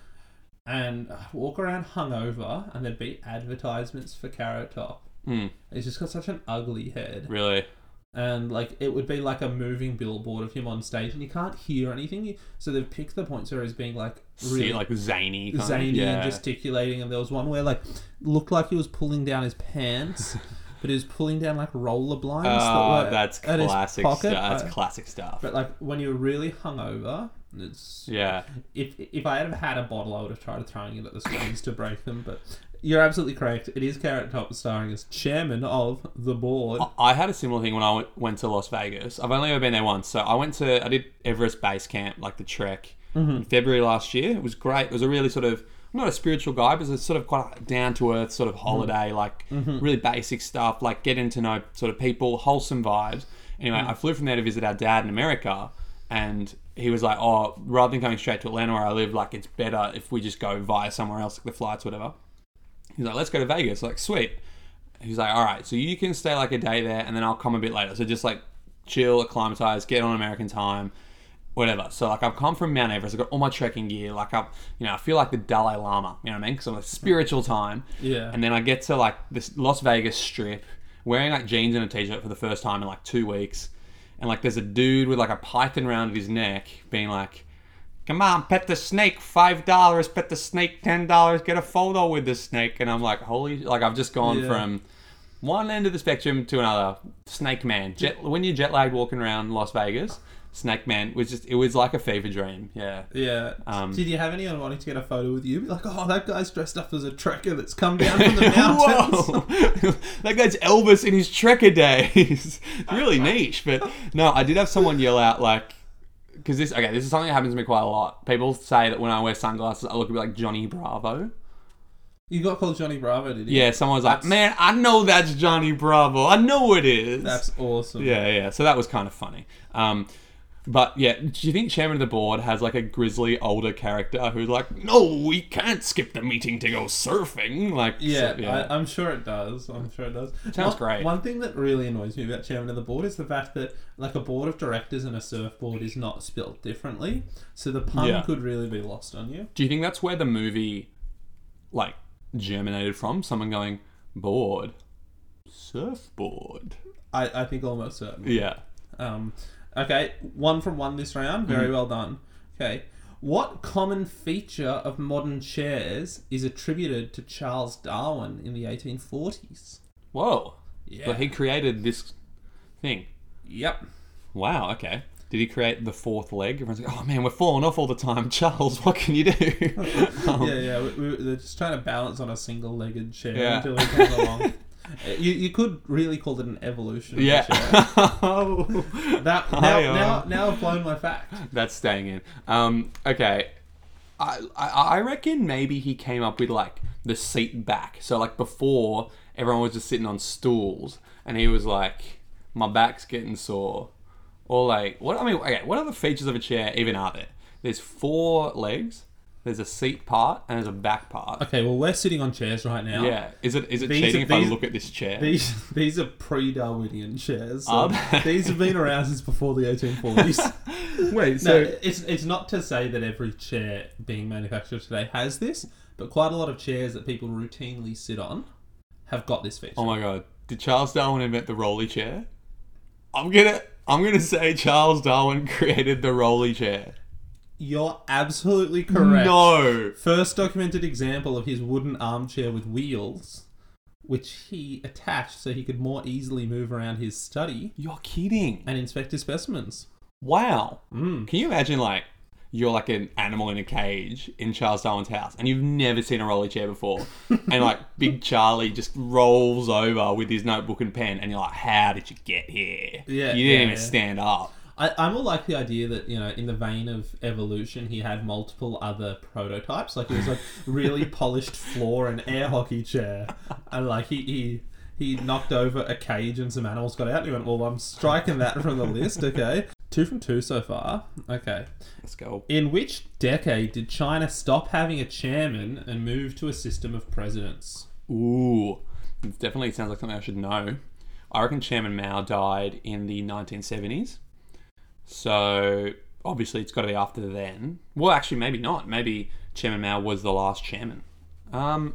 And I walk around hungover, and there'd be advertisements for Carrot Top. Mm, He's just got such an ugly head. really? And, like, it would be like a moving billboard of him on stage, and you can't hear anything. So they've picked the points where he's being, like, really See, like zany, kind zany of, yeah. and gesticulating. And there was one where, like, looked like he was pulling down his pants, but he was pulling down, like, roller blinds that Oh, were that's at his classic pocket. stuff. That's I- classic stuff. But, like, when you're really hungover, it's... Yeah. If, if I had had a bottle, I would have tried throwing it at the screens to break them, but... You're absolutely correct. It is Carrot Top starring as chairman of the board. I had a similar thing when I went- went to Las Vegas. I've only ever been there once. So I went to, I did Everest Base Camp, like the trek, Mm-hmm. in February last year. It was great. It was a really sort of, I'm not a spiritual guy, but it's sort of quite a down to earth sort of holiday, like really basic stuff, like getting to know sort of people, wholesome vibes. Anyway, I flew from there to visit our dad in America. And he was like, oh, rather than coming straight to Atlanta where I live, like it's better if we just go via somewhere else, like the flights, whatever. He's like, let's go to Vegas. Like, sweet. He's like, all right, so you can stay like a day there and then I'll come a bit later. So just like chill, acclimatize, get on American time, whatever. So like I've come from Mount Everest. I've got all my trekking gear. Like I've, you know, I feel like the Dalai Lama, you know what I mean? Because I'm a spiritual time. Yeah. And then I get to like this Las Vegas strip wearing like jeans and a t-shirt for the first time in like two weeks. And like there's a dude with like a python around his neck being like, come on, pet the snake, five dollars, pet the snake, ten dollars, get a photo with the snake. And I'm like, holy, like I've just gone Yeah. from one end of the spectrum to another. Snake man. Jet, when you're jet lagged walking around Las Vegas, Snake man was just, it was like a fever dream. Yeah. Yeah. Um, Did you have anyone wanting to get a photo with you? Be like, oh, that guy's dressed up as a trekker that's come down from the mountains. Whoa! That guy's Elvis in his trekker days. It's really niche, but no, I did have someone yell out like, because this, okay, this is something that happens to me quite a lot. People say that when I wear sunglasses, I look a bit like Johnny Bravo. You got called Johnny Bravo, did you? Yeah, someone was like, That's- man, I know that's Johnny Bravo. I know it is. That's awesome. Yeah, yeah. So that was kind of funny. Um, but yeah, do you think chairman of the board has like a grizzly older character who's like, no, we can't skip the meeting to go surfing? Like, Yeah, so- I, I'm sure it does. I'm sure it does. Sounds one, great. One thing that really annoys me about chairman of the board is the fact that like a board of directors and a surfboard is not spelt differently, so the pun Yeah. could really be lost on you. Do you think that's where the movie, like, germinated from? Someone going, board, surfboard. I, I think almost certainly. Yeah. Um, okay, one from one this round. Very Mm-hmm. well done. Okay. What common feature of modern chairs is attributed to Charles Darwin in the eighteen forties? Whoa. Yeah. So he created this thing. Yep. Wow, okay. Did he create the fourth leg? Everyone's like, oh man, we're falling off all the time. Charles, what can you do? Um, Yeah, yeah. We, we, they're just trying to balance on a single-legged chair Yeah. until he came along. Uh, You, you could really call it an evolution. Yeah. chair. Oh. That, now, Hi-oh. now, now I've blown my fact. That's staying in. Um, okay. I, I I reckon maybe he came up with like the seat back. So like before, everyone was just sitting on stools, and he was like, "My back's getting sore," or like, what? I mean, okay, what other features of a chair even are there? There's four legs. There's a seat part and there's a back part. Okay, well, we're sitting on chairs right now. Yeah. Is it is it These cheating are- if I these- look at this chair? These these are pre-Darwinian chairs. So Are they? these have been around since before the eighteen forties. Wait. No, it's it's not to say that every chair being manufactured today has this, but quite a lot of chairs that people routinely sit on have got this feature. Oh my god! Did Charles Darwin invent the rolly chair? I'm gonna I'm gonna say Charles Darwin created the rolly chair. You're absolutely correct. No. First documented example of his wooden armchair with wheels, which he attached so he could more easily move around his study You're kidding. and inspect his specimens. Wow. Mm. Can you imagine, like, you're like an animal in a cage in Charles Darwin's house and you've never seen a rolly chair before. And, like, Big Charlie just rolls over with his notebook and pen and you're like, how did you get here? Yeah, You didn't yeah, even yeah. stand up. I, I more like the idea that, you know, in the vein of evolution, he had multiple other prototypes. Like, it was like really polished floor and air hockey chair. And, like, he, he he knocked over a cage and some animals got out. And he went, well, I'm striking that from the list, okay? Two from two so far. Okay. Let's go. In which decade did China stop having a chairman and move to a system of presidents? Ooh. It definitely sounds like something I should know. I reckon Chairman Mao died in the nineteen seventies. So, obviously, it's got to be after then. Well, actually, maybe not. Maybe Chairman Mao was the last chairman. Um,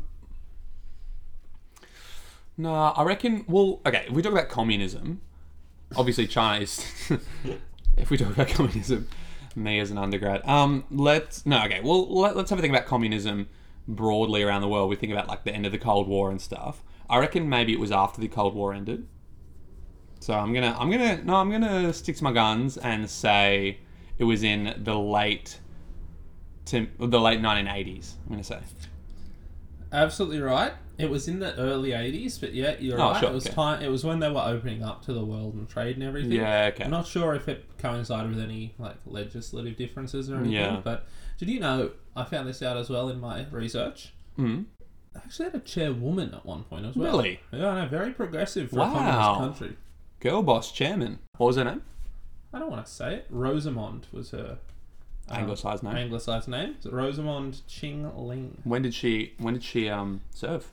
no, I reckon... Well, okay, if we talk about communism, obviously China is... if we talk about communism, me as an undergrad. Um, let's... No, okay, well, let, let's have a think about communism broadly around the world. We think about, like, the end of the Cold War and stuff. I reckon maybe it was after the Cold War ended. So I'm gonna, I'm gonna, no, I'm gonna stick to my guns and say it was in the late, to the late nineteen eighties. I'm gonna say. Absolutely right. It was in the early eighties, but yeah, you're Oh, right. sure, it was okay. time. It was when they were opening up to the world and trade and everything. Yeah, okay. I'm not sure if it coincided with any like legislative differences or anything. Yeah. But did you know? I found this out as well in my research. Mm. They actually had a chairwoman at one point as well. Really? Yeah, I know. Very progressive for Wow. a communist country. Girl boss chairman. What was her name? I don't want to say it. Rosamond was her um, Anglicised name. Anglicised name. Is it Rosamond Ching Ling? When did she? When did she um serve?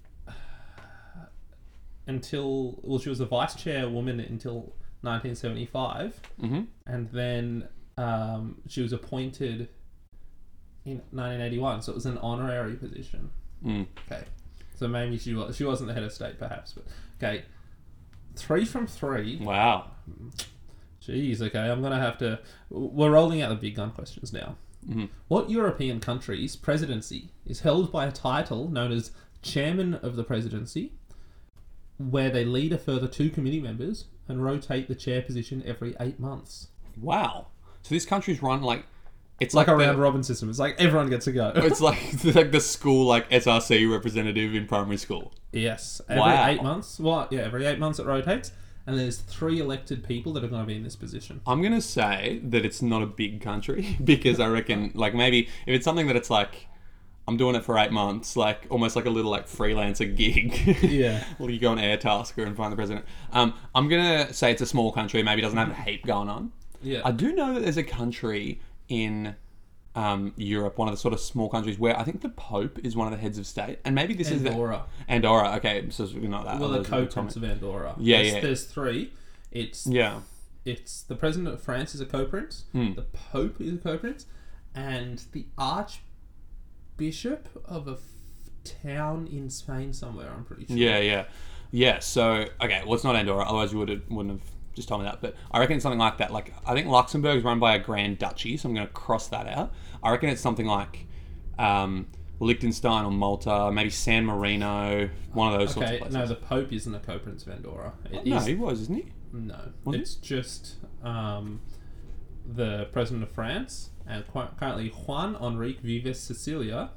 Until well, she was the vice chairwoman until nineteen seventy-five, Mm-hmm. and then um, she was appointed in nineteen eighty-one. So it was an honorary position. Mm. Okay, so maybe she was she wasn't the head of state, perhaps, but okay. Three from three. Wow. Jeez, okay, I'm going to have to... We're rolling out the big gun questions now. Mm-hmm. What European country's presidency is held by a title known as Chairman of the Presidency, where they lead a further two committee members and rotate the chair position every eight months? Wow. So this country's run like... It's It's like, like, a the- round robin system. It's like everyone gets a go. It's like it's like the school like S R C representative in primary school. Yes. Every Wow. eight months. Well, yeah, every eight months it rotates. And there's three elected people that are going to be in this position. I'm gonna say that it's not a big country because I reckon like maybe if it's something that it's like I'm doing it for eight months, like almost like a little like freelancer gig. Yeah. Well, you go on Air Tasker and find the president. Um, I'm gonna say it's a small country. Maybe it doesn't have a heap going on. Yeah. I do know that there's a country in um, Europe, one of the sort of small countries where I think the Pope is one of the heads of state, and maybe this Andorra. is the Andorra. Okay, so we're not that. Well, the those are co-prince of comment. Andorra. Yeah, there's, yeah. There's three. It's Yeah. it's the president of France is a co-prince. Hmm. The Pope is a co-prince, and the Archbishop of a f- town in Spain somewhere. I'm pretty sure. Yeah, yeah, yeah. So okay, well, it's not Andorra. Otherwise, you would have wouldn't have just told me that. But I reckon it's something like that. Like I think Luxembourg is run by a Grand Duchy, so I'm going to cross that out. I reckon it's something like um, Liechtenstein or Malta, maybe San Marino, one of those sorts Okay, of places. no, the Pope isn't a co-prince of Andorra. It no, is- he was, isn't he? no, Was he? it's just um, the president of France, and qu- currently Juan Enrique Vives Sicilia,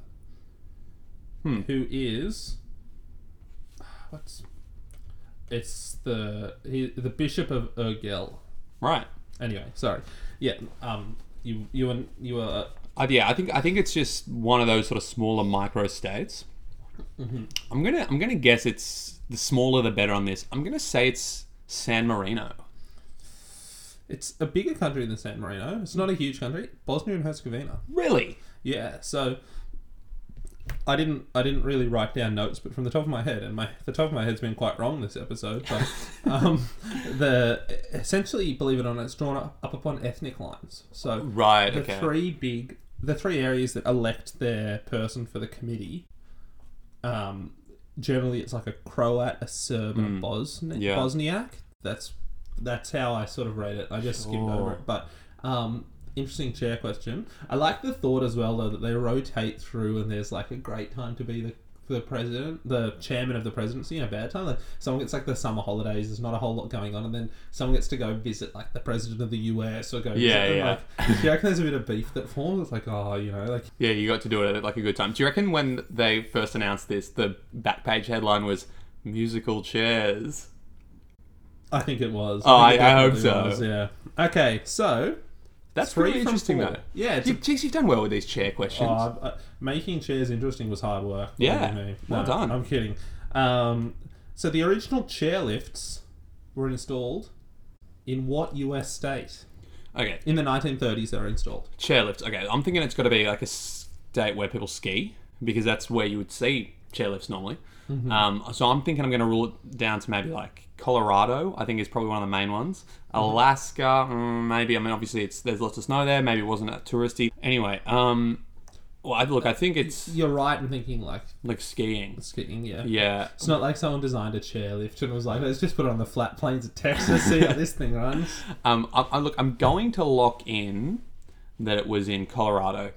Hmm. who is what's it's the he, the Bishop of Urgell. Right. Anyway, sorry. Yeah, um, you you and you were Uh, yeah, I think I think it's just one of those sort of smaller micro states. Mm-hmm. I'm gonna I'm gonna guess it's the smaller the better on this. I'm gonna say it's San Marino. it's a bigger country than San Marino. It's not a huge country. Bosnia and Herzegovina. Really? Yeah, so I didn't I didn't really write down notes, but from the top of my head, and my the top of my head's been quite wrong this episode, but um, the essentially, believe it or not, it's drawn up, up upon ethnic lines. So Right. the Okay. three big the three areas that elect their person for the committee, um, generally it's like a Croat, a Serb, and a Bosni- Yeah. Bosniak. That's that's how I sort of rate it. I just skimmed over Sure. it, but um, interesting chair question. I like the thought as well, though, that they rotate through, and there's like a great time to be the the president, the chairman of the presidency in a bad time. Like someone gets like the summer holidays, there's not a whole lot going on, and then someone gets to go visit like the president of the U S or go Yeah, visit yeah. them. Like, do you reckon there's a bit of beef that forms? It's like, oh, you know, like Yeah, you got to do it at like a good time. Do you reckon when they first announced this, the back page headline was musical chairs? I think it was. Oh, think it I- I hope definitely so. was, yeah. Okay, so That's three pretty from interesting four. though. Yeah, it's You, a- geez, you've done well with these chair questions. Oh, uh, making chairs interesting was hard work. Yeah, believe me. well done. I'm kidding. Um, so the original chairlifts were installed in what U S state? Okay, In the nineteen thirties, they were installed. chairlifts. Okay, I'm thinking it's got to be like a state where people ski because that's where you would see chairlifts normally. Mm-hmm. Um, so I'm thinking I'm going to rule it down to maybe like Colorado. I think is probably one of the main ones. Mm-hmm. Alaska, mm, maybe. I mean, obviously it's there's lots of snow there. Maybe it wasn't that touristy. Anyway, um, well, I, look, I think it's You're right in thinking like like skiing. skiing, yeah. Yeah. It's not like someone designed a chairlift and was like, let's just put it on the flat plains of Texas, see how this thing runs. Um, I, I, look, I'm going to lock in that it was in Colorado.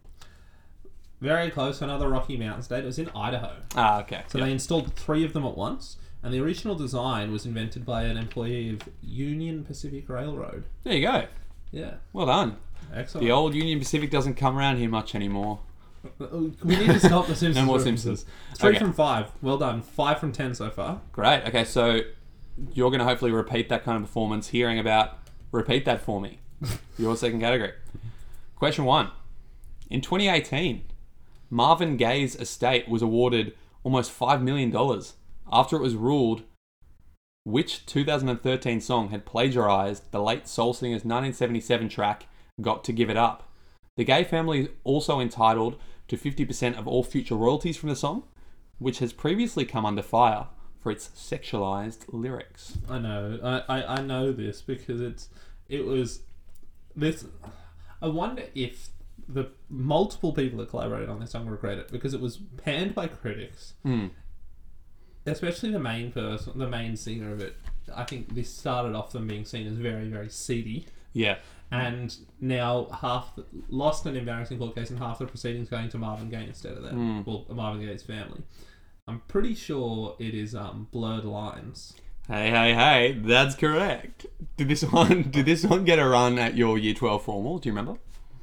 Very close to another Rocky Mountain state. It was in Idaho. Ah, okay. So Yep. they installed three of them at once, and the original design was invented by an employee of Union Pacific Railroad. There you go. Yeah, Well done. excellent. The old Union Pacific doesn't come around here much anymore. We need to stop the Simpsons. No more references. Simpsons. Three Okay. from five. Well done. Five from ten so far. Great. Okay, so you're going to hopefully repeat that kind of performance, hearing about repeat that for me. Your second category. Question one. In twenty eighteen, Marvin Gaye's estate was awarded almost five million dollars after it was ruled which two thousand thirteen song had plagiarized the late soul singer's nineteen seventy-seven track, Got to Give It Up. The Gaye family is also entitled to fifty percent of all future royalties from the song, which has previously come under fire for its sexualized lyrics. I know. I, I, I know this because it's it was this. I wonder if the multiple people that collaborated on this song regret it because it was panned by critics, Hmm. especially the main person, the main singer of it. I think this started off them being seen as very, very seedy. Yeah. And now half the, lost an embarrassing court case and half the proceedings going to Marvin Gaye instead of that. Mm. Well, Marvin Gaye's family. I'm pretty sure it is um, Blurred Lines. Hey, hey, hey, that's correct. Did this one did this one get a run at your year twelve formal? Do you remember?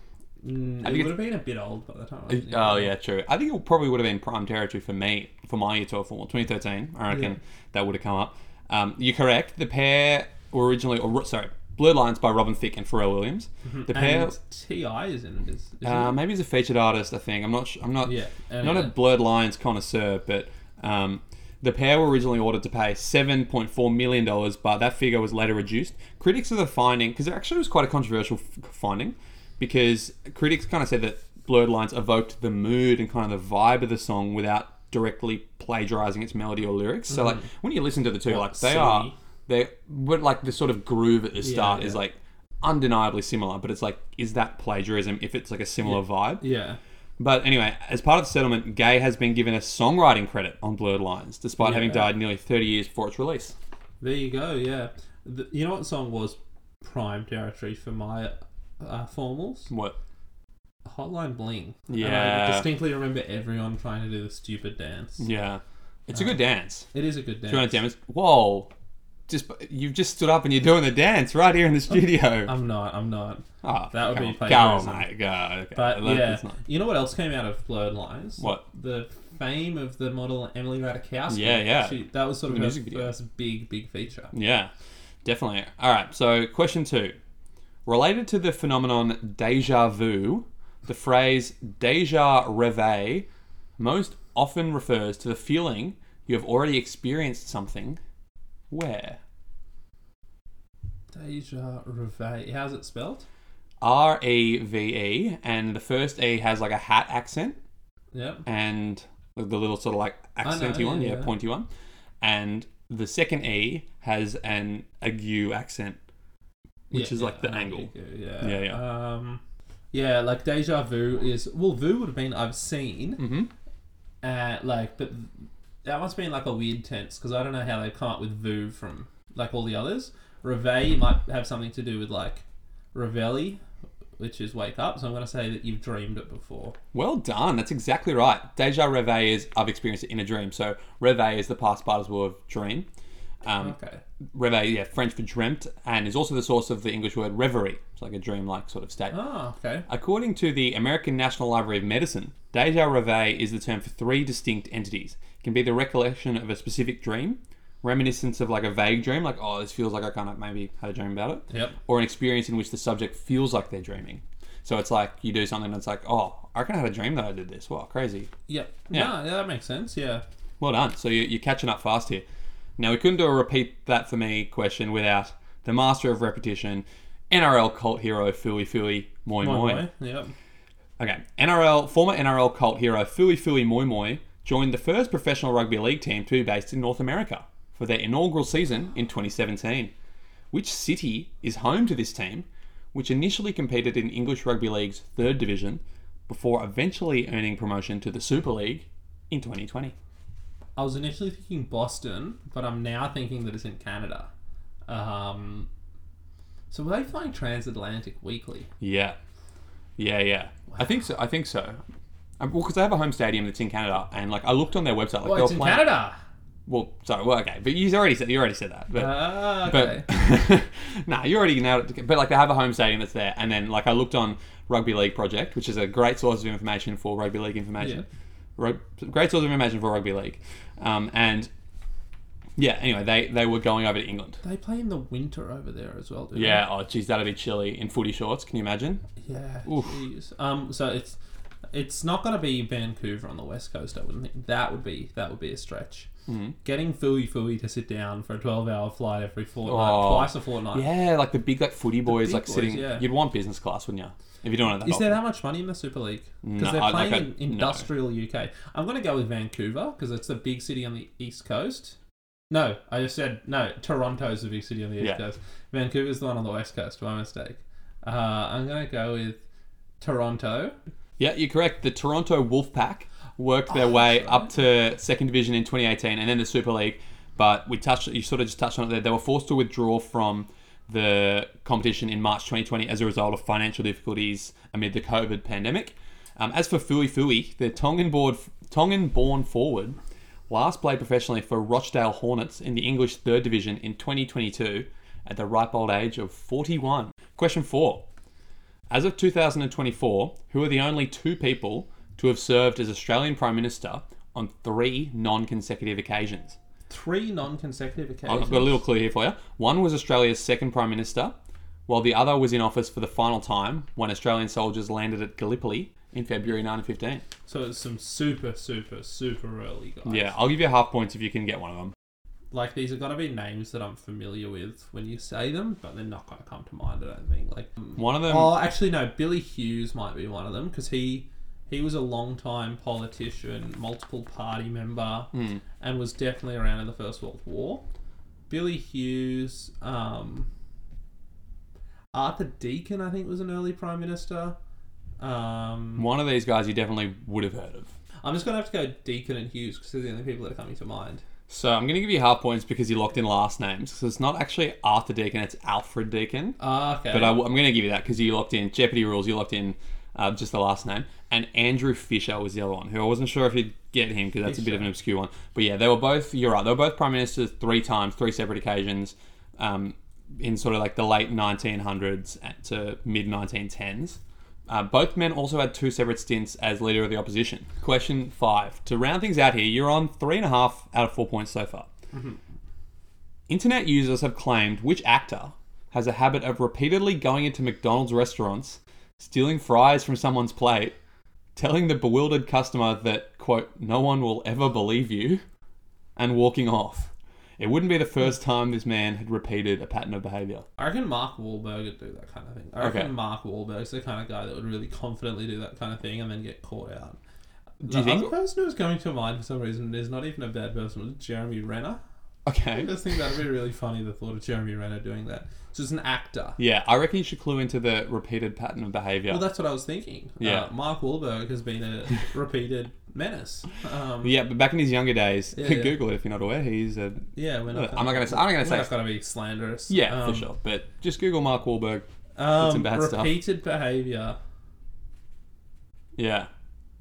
Mm, I it think would have been a bit old by the time. I was in Oh it. yeah, true. I think it probably would have been prime territory for me for my year twelve formal, twenty thirteen. I reckon Yeah. that would have come up. Um, you're correct. The pair were originally, or sorry, Blurred Lines by Robin Thicke and Pharrell Williams. The pair, And T I is in it. Is, isn't uh, it? maybe he's a featured artist. I think I'm not. Sh- I'm not. Yeah, Not a anyway. Blurred Lines connoisseur, but um, the pair were originally ordered to pay seven point four million dollars, but that figure was later reduced. Critics of the finding, because it actually was quite a controversial f- finding, because critics kind of said that Blurred Lines evoked the mood and kind of the vibe of the song without directly plagiarizing its melody or lyrics. So like when you listen to the two, like they Silly. are, they but like the sort of groove at the start yeah. is like undeniably similar, but it's like, is that plagiarism if it's like a similar vibe? Yeah. But anyway, as part of the settlement, Gaye has been given a songwriting credit on Blurred Lines, despite having Yeah. died nearly thirty years before its release. There you go. Yeah. The, you know what song was prime territory for my uh, formals? What? Hotline Bling. And Yeah. I distinctly remember everyone trying to do the stupid dance. Yeah. It's a good dance. It is a good dance. Do you want to demonstrate? Whoa. Just, you've just stood up and you're doing the dance right here in the studio. I'm not. I'm not. oh, that would come be on. plagiarism. Go on, mate. Go. Okay. But That- yeah, that's not- you know what else came out of Blurred Lines? What? The fame of the model Emily Ratajkowski. Yeah, yeah. She, that was sort of The her music video. first big, big feature. Yeah, definitely. All right, so question two. Related to the phenomenon deja vu, the phrase deja rêvé most often refers to the feeling you have already experienced something where? Deja Rêvé. How's it spelled? R E V E, and the first E has like a hat accent, Yep. and the little sort of like accenty yeah, one, yeah, yeah. pointy one. And the second E has an ague accent, which Yeah, is like yeah, the I know angle. you do, Yeah. Yeah, yeah. Um, yeah, like deja vu is well, vu would have been I've seen. Mm-hmm. Uh, like, but that must have been like a weird tense because I don't know how they come up with vu from like all the others. Rêvé might have something to do with like reveille, which is wake up. So I'm going to say that you've dreamed it before. Well done. That's exactly right. Deja rêve is I've experienced it in a dream. So rêve is the past participle of dream. Um, Okay. Rêve, yeah, French for dreamt, and is also the source of the English word reverie. It's like a dream-like sort of state. Oh, okay. According to the American National Library of Medicine, deja rêve is the term for three distinct entities. It can be the recollection of a specific dream, reminiscence of like a vague dream, like, oh, this feels like I kind of maybe had a dream about it. Yep. Or an experience in which the subject feels like they're dreaming. So it's like you do something that's like, oh, I reckon I had a dream that I did this. Wow, crazy. Yep. Yeah. Yeah, yeah, that makes sense. Yeah. Well done. So you- you're catching up fast here. Now, we couldn't do a repeat that for me question without the master of repetition, N R L cult hero Fui Fui Moi Moi. Moi. Yep. Okay, N R L former N R L cult hero Fui Fui Moi Moi joined the first professional rugby league team to be based in North America for their inaugural season in twenty seventeen. Which city is home to this team, which initially competed in English Rugby League's third division before eventually earning promotion to the Super League in twenty twenty? I was initially thinking Boston, but I'm now thinking that it's in Canada. Um, so were they flying transatlantic weekly? Yeah, yeah, yeah. I think so. I think so. Um, well, because they have a home stadium that's in Canada, and like I looked on their website, like Well, they it's were in playing. Canada. Well, sorry. Well, okay, but you already said you already said that. But Ah, okay. but nah, you already nailed it. But like they have a home stadium that's there, and then like I looked on Rugby League Project, which is a great source of information for rugby league information. Yeah. Ru- Great source of information for rugby league, um, and yeah. Anyway, they they were going over to England. They play in the winter over there as well, do they? Yeah. Oh, geez, that'd be chilly in footy shorts. Can you imagine? Yeah. Oof. Jeez. Um. So it's it's not going to be Vancouver on the west coast. I wouldn't think that would be that would be a stretch. Mm-hmm. Getting Fui Fui to sit down for a twelve-hour flight every fortnight, Oh. twice a fortnight. Yeah, like the big like footy boys, big like boys, sitting. yeah. You'd want business class, wouldn't you? If you don't know that. Is there often. that much money in the Super League? Because No, they're I- playing like, in I- no. industrial U K. I'm going to go with Vancouver because it's the big city on the east coast. No, I just said no. Toronto's the big city on the east Yeah. coast. Vancouver's the one on the west coast. My mistake. Uh, I'm going to go with Toronto. Yeah, you're correct. The Toronto Wolfpack worked their Oh, way that's right. up to second division in twenty eighteen, and then the Super League. But we touched. You sort of just touched on it there. They were forced to withdraw from the competition in March twenty twenty as a result of financial difficulties amid the COVID pandemic. Um, as for Fui Fui, the Tongan-born Tongan-born forward last played professionally for Rochdale Hornets in the English third division in twenty twenty-two at the ripe old age of forty-one. Question four. As of two thousand twenty-four, who are the only two people to have served as Australian Prime Minister on three non-consecutive occasions? Three non-consecutive occasions. I've got a little clue here for you. One was Australia's second Prime Minister, while the other was in office for the final time when Australian soldiers landed at Gallipoli in February nineteen fifteen. So it's some super, super, super early guys. Yeah, I'll give you half points if you can get one of them. Like, these are going to be names that I'm familiar with when you say them, but they're not going to come to mind, I don't think. Like, One of them... oh, actually, no. Billy Hughes might be one of them, because he he was a long-time politician, multiple party member, Mm. and was definitely around in the First World War. Billy Hughes, um, Arthur Deakin, I think, was an early Prime Minister. Um, One of these guys you definitely would have heard of. I'm just going to have to go Deakin and Hughes, because they're the only people that are coming to mind. So I'm going to give you half points because you locked in last names. So it's not actually Arthur Deakin, it's Alfred Deakin. Ah, okay. But I, am going to give you that because you locked in Jeopardy rules. You locked in uh, just the last name, and Andrew Fisher was the other one. Who I wasn't sure if you'd get him because that's a bit of an obscure one. But yeah, they were both. You're right. They were both prime ministers three times, three separate occasions, um, in sort of like the late nineteen hundreds to mid nineteen tens. Uh, both men also had two separate stints as leader of the opposition. Question five. To round things out here, you're on three and a half out of four points so far. Mm-hmm. Internet users have claimed which actor has a habit of repeatedly going into McDonald's restaurants, stealing fries from someone's plate, telling the bewildered customer that, quote, no one will ever believe you, and walking off. It wouldn't be the first time this man had repeated a pattern of behaviour. I reckon Mark Wahlberg would do that kind of thing. I reckon Okay. Mark Wahlberg's the kind of guy that would really confidently do that kind of thing and then get caught out. Do the you think- other person who's coming to mind for some reason is not even a bad person, was Jeremy Renner. I Okay. just think that'd be really funny, the thought of Jeremy Renner doing that. So it's an actor. Yeah, I reckon you should clue into the repeated pattern of behaviour. Well, that's what I was thinking. Yeah. Uh, Mark Wahlberg has been a repeated menace. Um, Yeah, but back in his younger days, Yeah, yeah. Google it if you're not aware. He's a yeah, we're not I'm not gonna say- I'm not gonna we're say- not going to be slanderous. yeah Um, for sure. But just Google Mark Wahlberg. Um, some bad stuff. repeated behaviour. Yeah.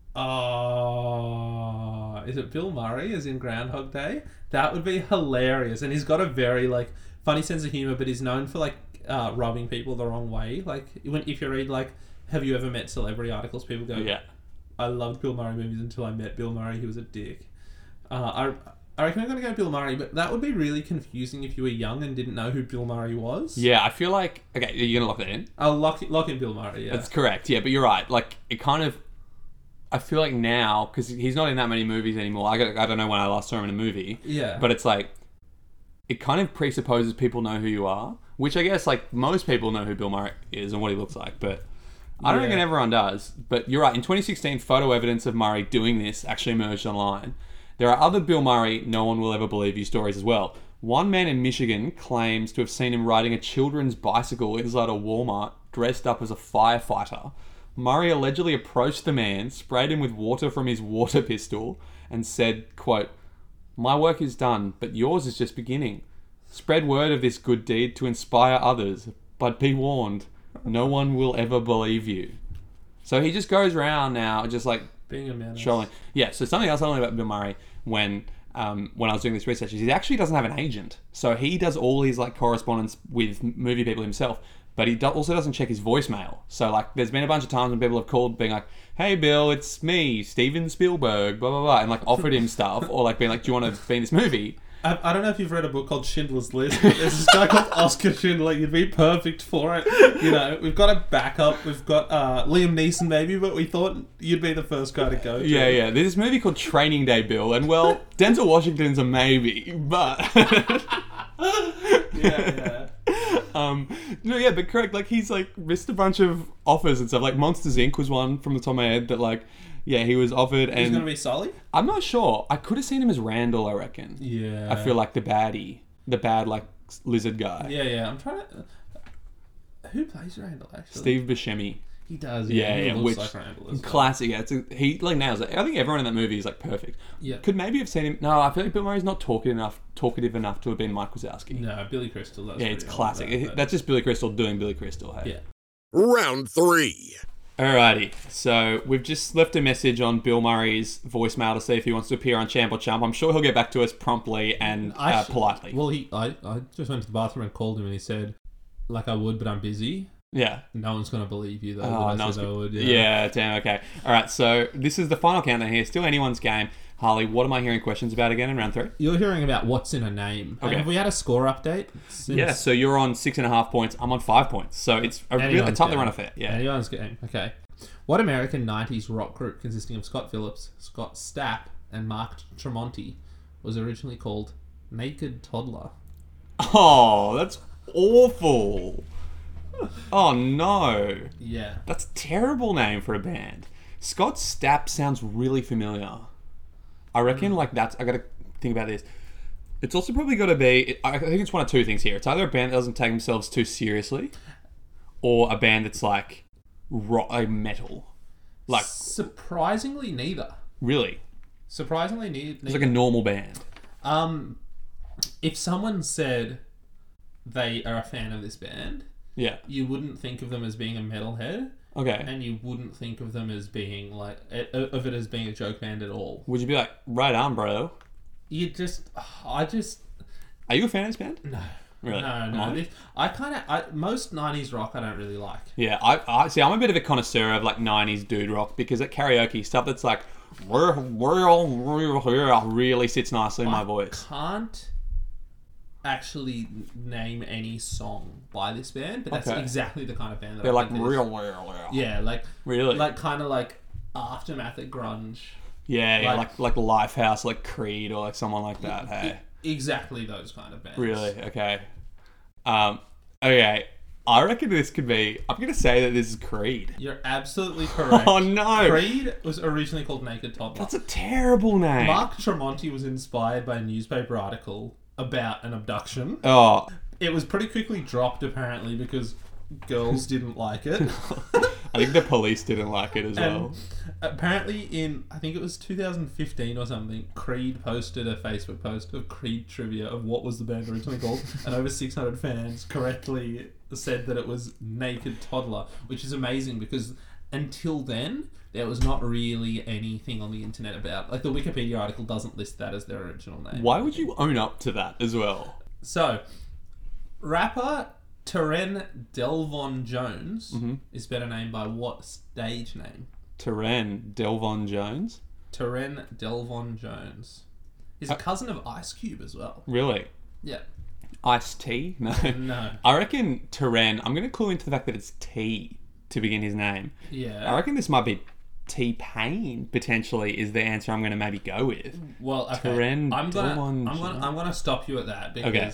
Oh, is it Bill Murray as in Groundhog Day? That would be hilarious. And he's got a very like funny sense of humor, but he's known for like uh, rubbing people the wrong way. Like when if you read like Have You Ever Met Celebrity articles, people go, Yeah. I loved Bill Murray movies until I met Bill Murray. He was a dick. Uh, I I reckon I'm gonna go Bill Murray, but that would be really confusing if you were young and didn't know who Bill Murray was. Yeah, I feel like... Okay, you're going to lock that in? I'll lock lock in Bill Murray. Yeah, That's correct. Yeah, but you're right. Like, it kind of... I feel like now, because he's not in that many movies anymore. I, got, I don't know when I last saw him in a movie. Yeah. But it's like... It kind of presupposes people know who you are, which I guess, like, most people know who Bill Murray is and what he looks like, but... I don't Yeah. reckon everyone does, but you're right. In twenty sixteen, photo evidence of Murray doing this actually emerged online. There are other Bill Murray no one will ever believe you stories as well. One man in Michigan claims to have seen him riding a children's bicycle inside a Walmart dressed up as a firefighter. Murray allegedly approached the man, sprayed him with water from his water pistol, and said, quote, "My work is done, but yours is just beginning. Spread word of this good deed to inspire others, but be warned, no one will ever believe you." So he just goes around now, just like being a man. showing. Yeah. So something else I learned about Bill Murray when um, when I was doing this research is he actually doesn't have an agent. So he does all his like correspondence with movie people himself, but he do- also doesn't check his voicemail. So like, there's been a bunch of times when people have called, being like, "Hey Bill, it's me, Steven Spielberg, blah blah blah," and like offered him stuff, or like being like, "Do you want to be in this movie?" I, I don't know if you've read a book called Schindler's List, but there's this guy called Oscar Schindler. You'd be perfect for it. You know, we've got a backup. We've got uh, Liam Neeson maybe, but we thought you'd be the first guy to go to. Yeah, yeah. There's this movie called Training Day, Bill, and well, Denzel Washington's a maybe, but Yeah, yeah. um, no, yeah, but correct. Like he's like missed a bunch of offers and stuff. Like Monsters Incorporated was one from the top of my head that like, yeah, he was offered, He's and going to be Sully? I'm not sure. I could have seen him as Randall. I reckon. Yeah. I feel like the baddie, the bad like lizard guy, Yeah, yeah. I'm trying to... Who plays Randall, actually? Steve Buscemi. He does, Yeah, yeah. He yeah, looks which like Randall as well. classic. Yeah, it's a, he like nails it. I think everyone in that movie is like perfect. Yeah. Could maybe have seen him. No, I feel like Bill Murray's not talkative enough, talkative enough to have been Mike Wazowski. No, Billy Crystal. That's Yeah, it's pretty classic. old, It- but- That's just Billy Crystal doing Billy Crystal. Hey? Yeah. Round three. Alrighty, so we've just left a message on Bill Murray's voicemail to see if he wants to appear on Champ or Chump. I'm sure he'll get back to us promptly and uh, Actually- politely. Well, he, I, I just went to the bathroom and called him and he said, like I would, but I'm busy. Yeah. No one's going to believe you, though. Oh, that I no said one's I good. would, yeah. yeah. damn, okay. Alright, so this is the final countdown here. Still anyone's game. Harley, what am I hearing questions about again in round three? You're hearing about what's in a name. Okay. And have we had a score update? Since Yeah, so you're on six and a half points. I'm on five points. So it's a really a Anyone's tightly game. run affair. Yeah. Anyone's game. Okay. What American nineties rock group consisting of Scott Phillips, Scott Stapp, and Mark Tremonti was originally called Naked Toddler? Oh, that's awful. Oh no. Yeah. That's a terrible name for a band. Scott Stapp sounds really familiar. I reckon, like, that's... I gotta think about this. It's also probably got to be... I think it's one of two things here. It's either a band that doesn't take themselves too seriously, or a band that's, like, rock, like metal. Like, Surprisingly, neither. really. Surprisingly, ne- neither. It's like a normal band. Um, if someone said they are a fan of this band, Yeah. you wouldn't think of them as being a metalhead, Okay. and you wouldn't think of them as being like of it as being a joke band at all. Would you be like, right on, bro? You just, I just Are you a fan of this band? no, Really? no, Am no. I? This, I kind of, I most nineties rock I don't really like. Yeah, I, I see. I'm a bit of a connoisseur of like nineties dude rock because at karaoke stuff that's like really sits nicely in my I voice. Can't actually name any song by this band, but that's Okay. exactly the kind of band that They're I like think it is. real, real, real. Yeah, like Really? like kind of like aftermath at grunge. Yeah, yeah, like- like like Lifehouse, like Creed, or like someone like that. Hey, Exactly those kind of bands. really? Okay. Um. Okay. I reckon this could be. I'm gonna say that this is Creed. You're absolutely correct. Oh no! Creed was originally called Naked Toddler. That's a terrible name. Mark Tremonti was inspired by a newspaper article about an abduction. Oh. It was pretty quickly dropped apparently because girls didn't like it. I think the police didn't like it as well. And apparently in, I think it was two thousand fifteen or something, Creed posted a Facebook post of Creed trivia of what was the band originally called, and over six hundred fans correctly said that it was Naked Toddler, which is amazing because until then, there was not really anything on the internet about, like the Wikipedia article doesn't list that as their original name. Why would you own up to that as well? So, rapper Terren Delvon Jones Mm-hmm. is better known by what stage name? Terren Delvon Jones? Terren Delvon Jones. He's a cousin of Ice Cube as well. Really? Yeah. Ice-T? No. No. I reckon Terren, I'm going to call into the fact that it's T to begin his name. Yeah. I reckon this might be T-Pain, potentially, is the answer I'm going to maybe go with. Well, okay. Terren I'm gonna, Delvon I'm gonna, I'm gonna stop you at that because Okay.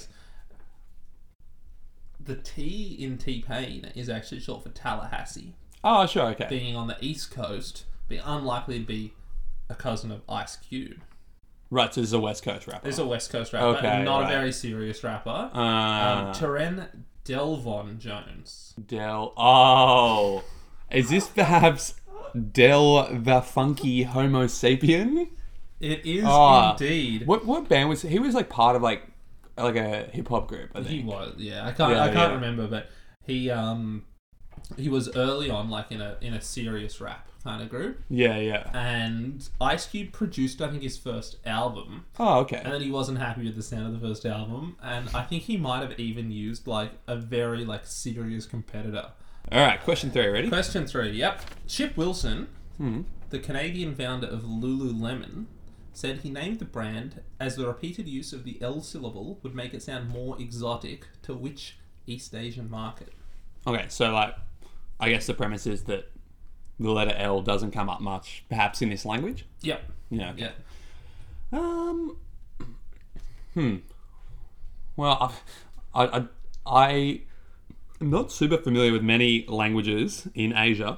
the T in T-Pain is actually short for Tallahassee, Oh, sure, okay. being on the East Coast, being unlikely to be a cousin of Ice Cube. Right, so this is a West Coast rapper. There's a West Coast rapper, Okay, not right. a very serious rapper. Uh, um, Terren Delvon Jones. Del... Oh. Is this perhaps Del the Funky Homo Sapien? It is Oh. indeed. What what band was... He was like part of like like a hip-hop group, I think. He was, yeah. I can't, Yeah, I can't yeah. remember, but he um he was early on, like in a in a serious rap kind of group, Yeah, yeah. and Ice Cube produced, I think, his first album, Oh, okay. and then he wasn't happy with the sound of the first album, and I think he might have even used like a very like serious competitor. All right, question three, ready? Question three. Yep. Chip Wilson, Hmm. the Canadian founder of Lululemon, said he named the brand as the repeated use of the L syllable would make it sound more exotic to which East Asian market? Okay, so like, I guess the premise is that the letter L doesn't come up much, perhaps in this language. Yep. Yeah. Okay. Yeah. Um. Hmm. Well, I, I, I, I am not super familiar with many languages in Asia,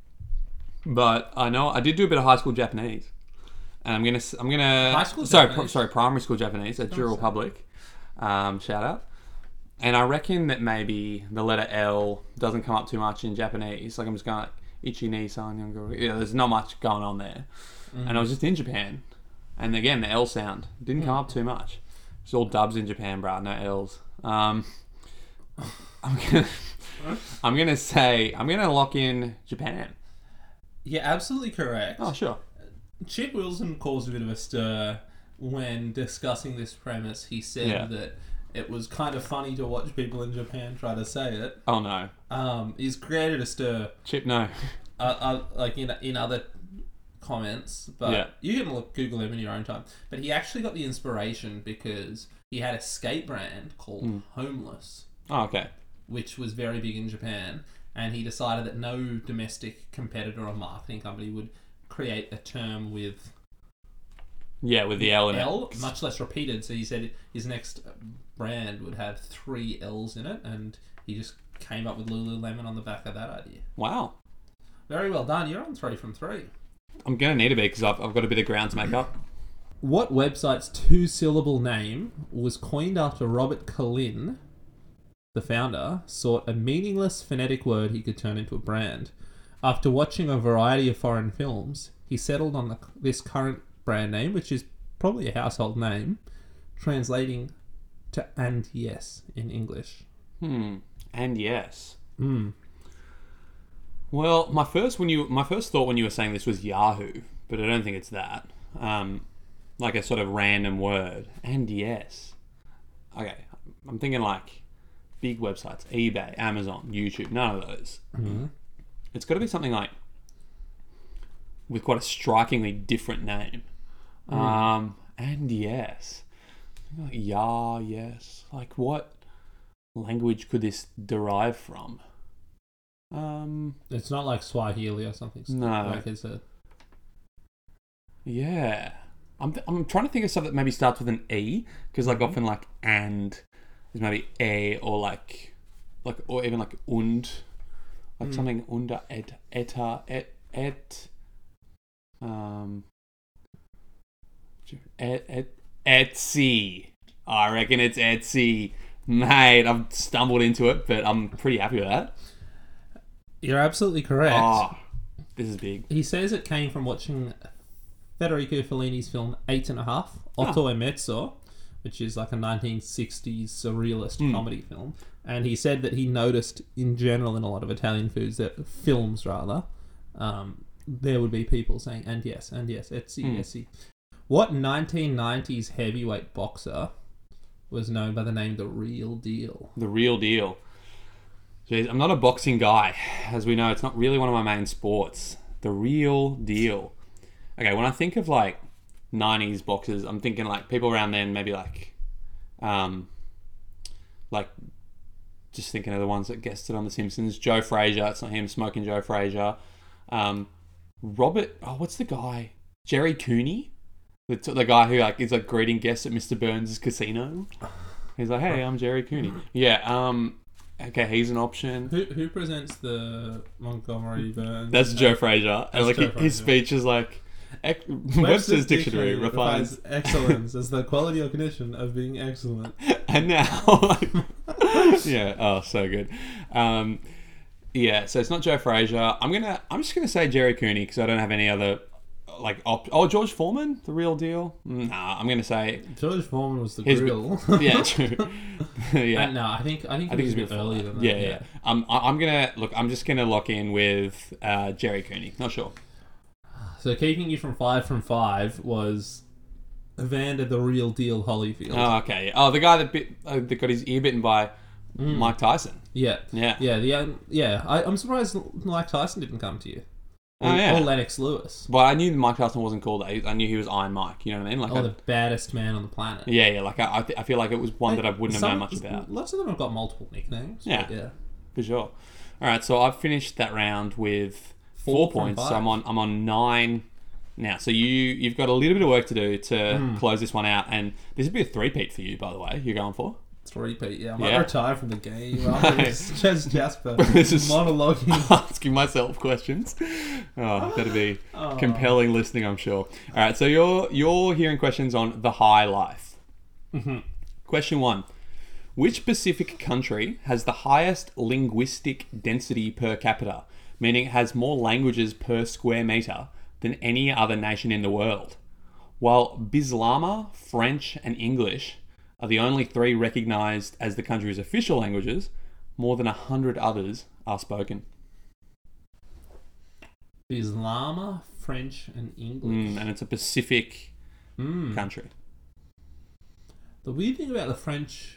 but I know I did do a bit of high school Japanese, and I'm gonna, s- I'm gonna. High school sorry, Japanese? Pr- sorry, primary school Japanese at Jural Public. Um, shout out. And I reckon that maybe the letter L doesn't come up too much in Japanese. Like I'm just going like ichi ni san yongo. Yeah, there's not much going on there. Mm-hmm. And I was just in Japan, and again the L sound didn't come up too much. It's all dubs in Japan, bro. No L's. Um, I'm gonna, I'm gonna say I'm gonna lock in Japan. Yeah, absolutely correct. Oh sure. Chip Wilson caused a bit of a stir when discussing this premise. He said Yeah. that it was kind of funny to watch people in Japan try to say it. Oh no. Um, he's created a stir, Chip no. uh, uh, like in in other comments, but Yeah. you can look Google him in your own time. But he actually got the inspiration because he had a skate brand called Hmm. Homeless, Oh okay. which was very big in Japan, and he decided that no domestic competitor or marketing company would create a term with Yeah, with the L in L, it. much less repeated. So he said his next brand would have three L's in it, and he just came up with Lululemon on the back of that idea. Wow. Very well done. You're on three from three. I'm gonna need a bit because I've, I've got a bit of ground to make up. What website's two-syllable name was coined after Robert Collin, the founder, sought a meaningless phonetic word he could turn into a brand? After watching a variety of foreign films, he settled on the, this current brand name, which is probably a household name, translating to "and yes" in English. Hmm. And yes. Hmm. Well, my first when you my first thought when you were saying this was Yahoo, but I don't think it's that. Um, like a sort of random word. And yes. Okay, I'm thinking like big websites: eBay, Amazon, YouTube. None of those. Mm-hmm. It's got to be something like with quite a strikingly different name. Mm. Um, and yes, like, yeah, yes. Like what language could this derive from? Um, It's not like Swahili or something. No. Like it's a... yeah. I'm th- I'm trying to think of stuff that maybe starts with an E, because like often like and is maybe a or like like or even like und, like Mm. something under et eta et et um et et Etsy. I reckon it's Etsy, mate. I've stumbled into it, but I'm pretty happy with that. You're absolutely correct. Oh, this is big. He says it came from watching Federico Fellini's film Eight and a Half, Otto e Mezzo, which is like a nineteen sixties surrealist Mm. comedy film. And he said that he noticed in general in a lot of Italian foods, that films rather, um, there would be people saying, and yes, and yes, etsi, Mm. etsi. What nineteen nineties heavyweight boxer was known by the name The Real Deal? The Real Deal. Jeez, I'm not a boxing guy. As we know, it's not really one of my main sports. The Real Deal. Okay, when I think of like nineties boxers, I'm thinking like people around then, maybe like, um, like just thinking of the ones that guested on The Simpsons. Joe Frazier, it's not him, Smoking Joe Frazier. Um, Robert, oh, what's the guy? Jerry Cooney? The, the guy who like is like greeting guests at Mister Burns' casino. He's like, hey, I'm Jerry Cooney. Yeah, um, okay, he's an option. Who who presents the Montgomery Burns? That's Joe Frazier. And like Joe his Frazier. speech is like, Ec- Webster's Dictionary refines. excellence as the quality or condition of being excellent. And now, like, yeah, oh, so good. Um, yeah, so it's not Joe Frazier. I'm gonna, I'm just gonna say Jerry Cooney because I don't have any other, like, op- oh, George Foreman, The Real Deal. Nah, I'm gonna say, George Foreman was the His- grill. yeah, true. yeah, Uh, no, I think I think I it think was he's a bit before earlier that. than that. Yeah, yeah. Um, I, I'm gonna look. I'm just gonna lock in with uh, Jerry Cooney. Not sure. So keeping you from five from five was Evander the Real Deal Holyfield. Oh, okay. Oh, the guy that bit, uh, that got his ear bitten by Mike Tyson. yeah, Yeah. yeah, the um, yeah. I, I'm surprised Mike Tyson didn't come to you. Or, Oh, yeah. or Lennox Lewis. Well, I knew Mike Tyson wasn't called that. I knew he was Iron Mike. You know what I mean? Like, Or I, the baddest man on the planet. yeah, yeah. Like, I, I, th- I feel like it was one that I wouldn't have Some- known much about. Lots of them have got multiple nicknames. Yeah. but yeah. For sure. All right, so I've finished that round with Four four, from points. So five. I'm on. I'm on nine now. So you you've got a little bit of work to do to Hmm. close this one out, and this would be a three-peat for you, by the way. You're going for. Three-peat, yeah. I might Yeah. retire from the game after this. Just Jasper This is- monologuing. Asking myself questions. Oh, that'd be compelling listening, I'm sure. All right, so you're you're hearing questions on the high life. Mm-hmm. Question one: which Pacific country has the highest linguistic density per capita, meaning it has more languages per square meter than any other nation in the world? While Bislama, French, and English are the only three recognized as the country's official languages, more than a hundred others are spoken. Islama, French, and English. Mm, and it's a Pacific Mm. country. The weird thing about the French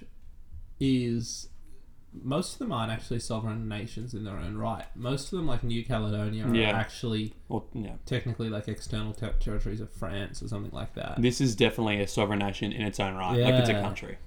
is most of them aren't actually sovereign nations in their own right. Most of them, like New Caledonia, are Yeah. actually Or yeah, technically like external ter- territories of France or something like that. this is definitely a sovereign nation in its own right. Like it's a Yeah. country.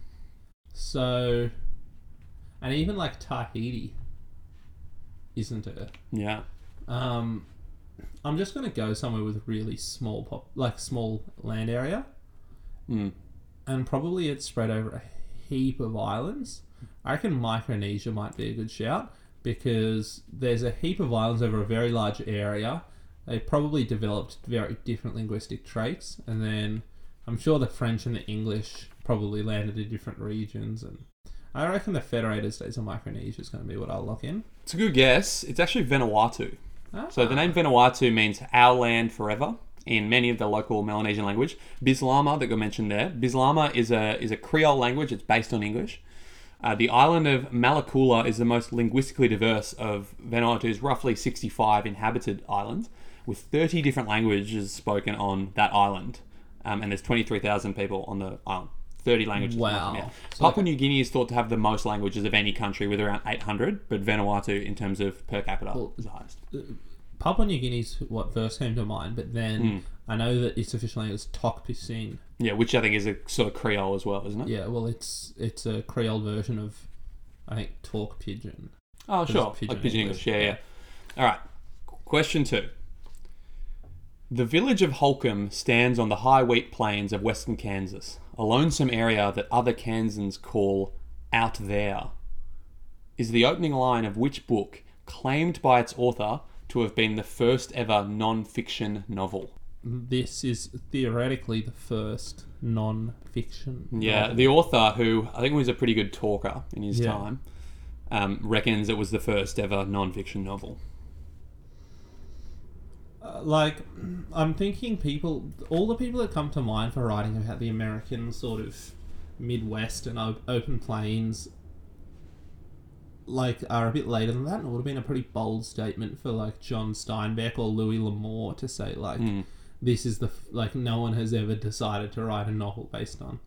So, and even like Tahiti, isn't it? Yeah. Um, I'm just gonna go somewhere with really small pop, like small land area, Mm. and probably it's spread over a heap of islands. I reckon Micronesia might be a good shout because there's a heap of islands over a very large area. They probably developed very different linguistic traits, and then I'm sure the French and the English probably landed in different regions. And I reckon the Federated States of Micronesia is going to be what I'll lock in. It's a good guess. It's actually Vanuatu. So the Ah. name Vanuatu means our land forever in many of the local Melanesian language. Bislama that got mentioned there. Bislama is a is a Creole language. It's based on English. Uh, the island of Malakula is the most linguistically diverse of Vanuatu's roughly sixty-five inhabited islands, with thirty different languages spoken on that island. Um, and there's twenty-three thousand people on the island. thirty languages. Wow. Yeah. So Papua New Guinea is thought to have the most languages of any country with around eight hundred, but Vanuatu, in terms of per capita, Well, is the highest. Papua New Guinea's what first came to mind, but then Hmm. I know that its official name is Tok Pisin. Yeah, which I think is a sort of Creole as well, isn't it? Yeah, well, it's it's a Creole version of, I think, Talk Pigeon. Oh, But sure. it's Pidgin Like Pidgin English, English. Yeah, yeah. All right. Question two. The village of Holcomb stands on the high wheat plains of western Kansas, a lonesome area that other Kansans call out there. Is the opening line of which book claimed by its author to have been the first ever non-fiction novel? This is theoretically the first non-fiction. Yeah, novel. the author, who I think was a pretty good talker in his Yeah. time, um, reckons it was the first ever non-fiction novel. Uh, like, I'm thinking people, all the people that come to mind for writing about the American sort of Midwest and o- open plains, like, are a bit later than that, and it would have been a pretty bold statement for, like, John Steinbeck or Louis L'Amour to say, like, Mm. this is the, f- like, no one has ever decided to write a novel based on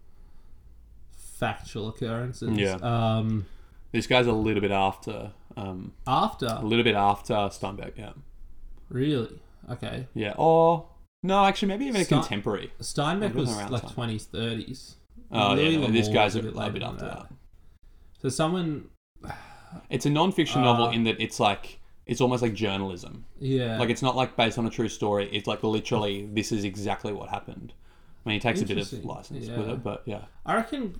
factual occurrences. Yeah. Um, This guy's a little bit after, um, after, a little bit after Steinbeck, yeah. really? Okay. Yeah, or, no, actually, maybe even a Stein- contemporary. Steinbeck It was was, around like, time. twenties, thirties. Oh, Louis yeah, no, this L'Amour guy's was a, a later bit than after that. that. So someone, It's a non-fiction Uh, novel in that it's like, it's almost like journalism. yeah. Like, it's not like based on a true story. It's like literally, this is exactly what happened. I mean, he takes a bit of Interesting. license Yeah. with it, but yeah. I reckon,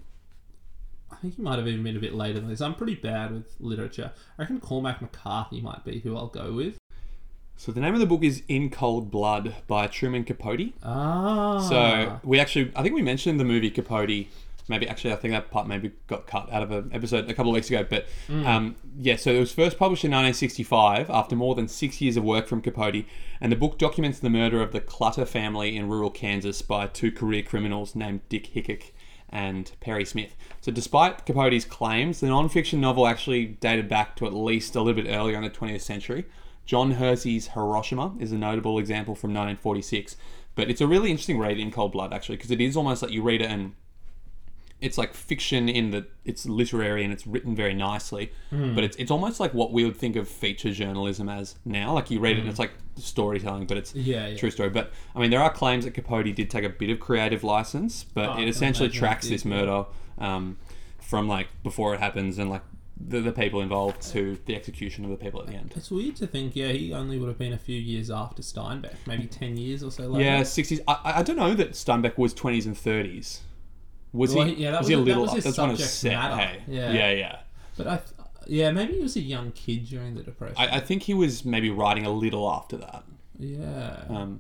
I think he might have even been a bit later than this. I'm pretty bad with literature. I reckon Cormac McCarthy might be who I'll go with. So the name of the book is In Cold Blood by Truman Capote. Ah. So we actually, I think we mentioned the movie Capote. Maybe actually, I think that part maybe got cut out of an episode a couple of weeks ago. But um, yeah, so it was first published in nineteen sixty-five after more than six years of work from Capote, and the book documents the murder of the Clutter family in rural Kansas by two career criminals named Dick Hickok and Perry Smith. So despite Capote's claims, the non-fiction novel actually dated back to at least a little bit earlier in the twentieth century. John Hersey's Hiroshima is a notable example from nineteen forty-six, but it's a really interesting read in Cold Blood actually, because it is almost like you read it and it's like fiction in that it's literary and it's written very nicely, Mm. but it's it's almost like what we would think of feature journalism as now. Like you read it and it's like storytelling, but it's Mm. Yeah, yeah. true story. But I mean, there are claims that Capote did take a bit of creative license, but Oh, I it can essentially imagine tracks it did, this yeah. murder um, from like before it happens and like the, the people involved to the execution of the people at the end. It's weird to think, yeah, he only would have been a few years after Steinbeck, maybe ten years or so later. Yeah, sixties. I, I don't know that Steinbeck was twenties and thirties. Was Well, he? he- yeah, that was was he a a- that little? was up? his That's when it was subject set. matter. Hey, Yeah. yeah, yeah. But I, th- yeah, maybe he was a young kid during the Depression. I, I think he was maybe writing a little after that. yeah. Um,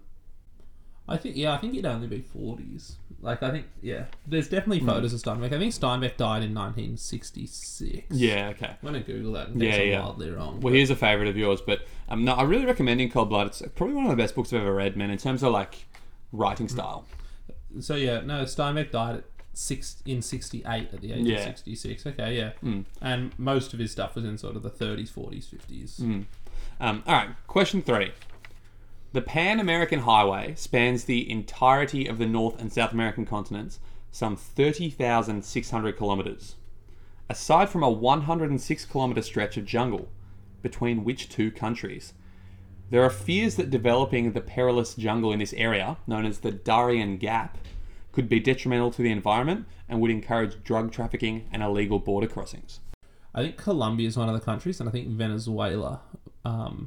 I think, yeah, I think he'd only be forties. Like, I think, yeah. There's definitely Hmm. photos of Steinbeck. I think Steinbeck died in nineteen sixty-six. yeah, okay. I'm going to Google that and get Yeah, some yeah. wildly wrong. Well, here's a favourite of yours, but um, no, I really recommend In Cold Blood. It's probably one of the best books I've ever read, man, in terms of like writing style. So, yeah, no, Steinbeck died at six in sixty-eight at the age Yeah. of sixty-six. Okay, yeah. Mm. And most of his stuff was in sort of the thirties, forties, fifties. Mm. Um, all right, question three. The Pan-American Highway spans the entirety of the North and South American continents, some thirty thousand six hundred kilometres. Aside from a one hundred six kilometre stretch of jungle, between which two countries? There are fears that developing the perilous jungle in this area, known as the Darien Gap, could be detrimental to the environment and would encourage drug trafficking and illegal border crossings. I think Colombia is one of the countries, and I think Venezuela um,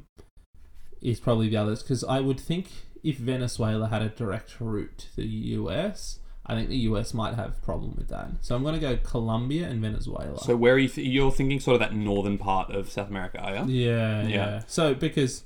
is probably the others. Because I would think if Venezuela had a direct route to the U S, I think the U S might have a problem with that. So I'm going to go Colombia and Venezuela. So where are you? Th- you're thinking sort of that northern part of South America, are you? yeah, yeah, Yeah. So because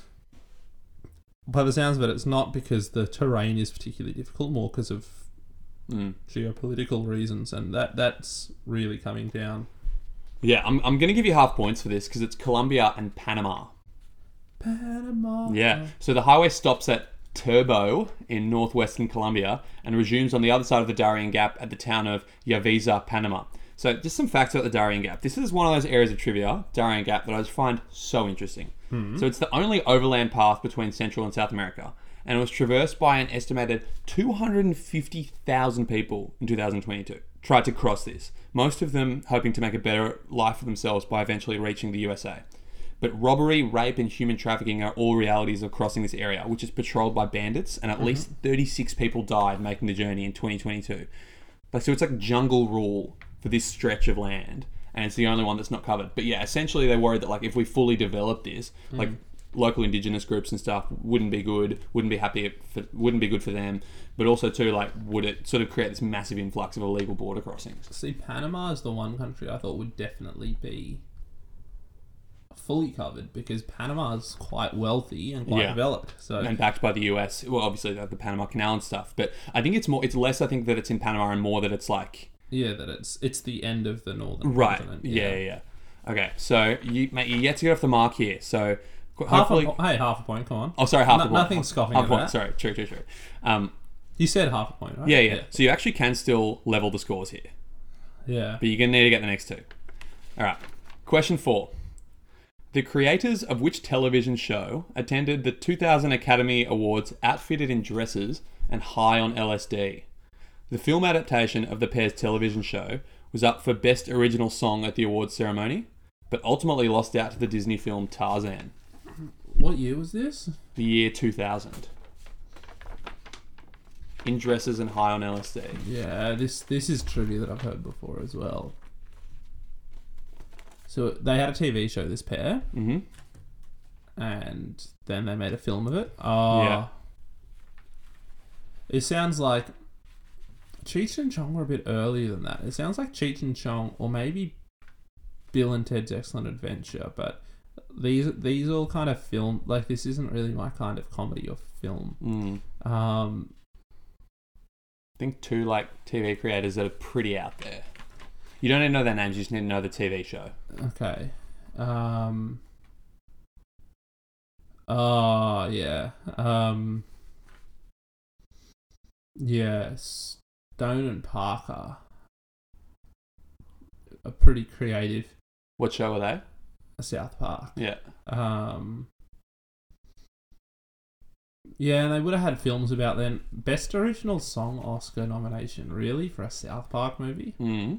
by the sounds of it, it's not because the terrain is particularly difficult, more because of Mm. geopolitical reasons, and that that's really coming down. Yeah, I'm, I'm going to give you half points for this because it's Colombia and Panama. Panama. Yeah. So the highway stops at Turbo in northwestern Colombia and resumes on the other side of the Darien Gap at the town of Yaviza, Panama. So just some facts about the Darien Gap. This is one of those areas of trivia, Darien Gap, that I just find so interesting. So it's the only overland path between Central and South America, and it was traversed by an estimated two hundred fifty thousand people in two thousand twenty-two. Tried to cross this, most of them hoping to make a better life for themselves by eventually reaching the U S A. But robbery, rape, and human trafficking are all realities of crossing this area, which is patrolled by bandits, and at least thirty-six people died making the journey in twenty twenty-two. Like, so it's like jungle rule for this stretch of land, and it's the only one that's not covered. But yeah, essentially they're worried that like if we fully develop this, like local indigenous groups and stuff wouldn't be good, wouldn't be happy, for, wouldn't be good for them, but also too like would it sort of create this massive influx of illegal border crossings. See, Panama is the one country I thought would definitely be fully covered because Panama is quite wealthy and quite Yeah. developed. So And backed by the U S, well, obviously they have the Panama Canal and stuff, but I think it's more, it's less I think that it's in Panama and more that it's like yeah, that it's it's the end of the northern right, continent. yeah, yeah, yeah. Okay, so you mate, you yet to get off the mark here. So Qu- Half a, Hopefully. po- hey, half a point. Come on. Oh, sorry, half No- a point. nothing scoffing half at a point. that. Sorry, true, true, true. Um, You said half a point, right? yeah, yeah, So you actually can still level the scores here, Yeah. but you're gonna need to get the next two. All right. Question four. The creators of which television show attended the two thousand Academy Awards outfitted in dresses and high on L S D? The film adaptation of the pair's television show was up for Best Original Song at the awards ceremony, but ultimately lost out to the Disney film Tarzan, What year was this? the year two thousand. In dresses and high on L S D. Yeah, this this is trivia that I've heard before as well. So they had a T V show, this pair, Mm-hmm. and then they made a film of it. Oh, Yeah. It sounds like Cheech and Chong were a bit earlier than that. It sounds like Cheech and Chong, or maybe Bill and Ted's Excellent Adventure. But these these all kind of film, like, this isn't really my kind of comedy or film. Mm. Um, I think two like T V creators that are pretty out there. You don't need to know their names, you just need to know the T V show. okay. Um. Oh yeah. Um. Yeah, Stone and Parker are pretty creative. What show are they? South Park. Yeah. Um. Yeah, and they would have had films about then. Best Original Song Oscar nomination, really, for a South Park movie? Mm.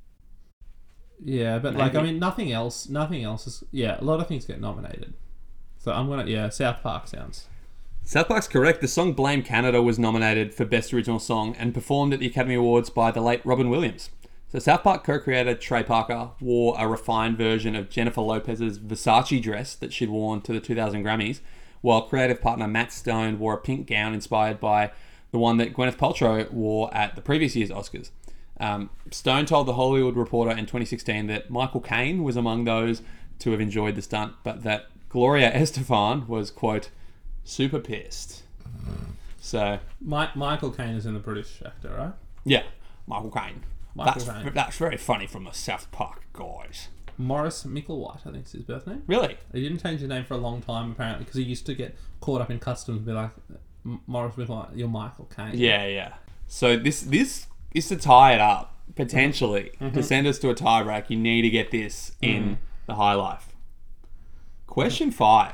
Yeah, but like, I Maybe. mean, nothing else. Nothing else is. Yeah, a lot of things get nominated. So I'm gonna. Yeah, South Park sounds. South Park's correct. The song Blame Canada was nominated for Best Original Song and performed at the Academy Awards by the late Robin Williams. So South Park co-creator Trey Parker wore a refined version of Jennifer Lopez's Versace dress that she'd worn to the two thousand Grammys, while creative partner Matt Stone wore a pink gown inspired by the one that Gwyneth Paltrow wore at the previous year's Oscars. Um, Stone told The Hollywood Reporter in twenty sixteen that Michael Caine was among those to have enjoyed the stunt, but that Gloria Estefan was, quote, super pissed. So, My, Michael Caine is in the British actor, right? yeah, Michael Caine. Michael That's, Caine. that's very funny from the South Park guys. Morris Micklewhite, I think is his birth name. Really? He didn't change his name for a long time, apparently, because he used to get caught up in customs and be like, "M- Morris Micklewhite, you're Michael Caine." Yeah, yeah. So this this is to tie it up, potentially. To send us to a tiebreak, you need to get this in the high life. Question five.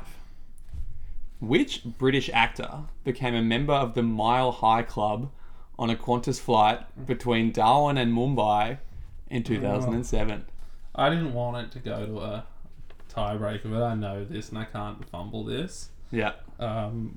Which British actor became a member of the Mile High Club on a Qantas flight between Darwin and Mumbai in two thousand seven? I didn't want it to go to a tiebreaker, but I know this and I can't fumble this. Yeah. Um,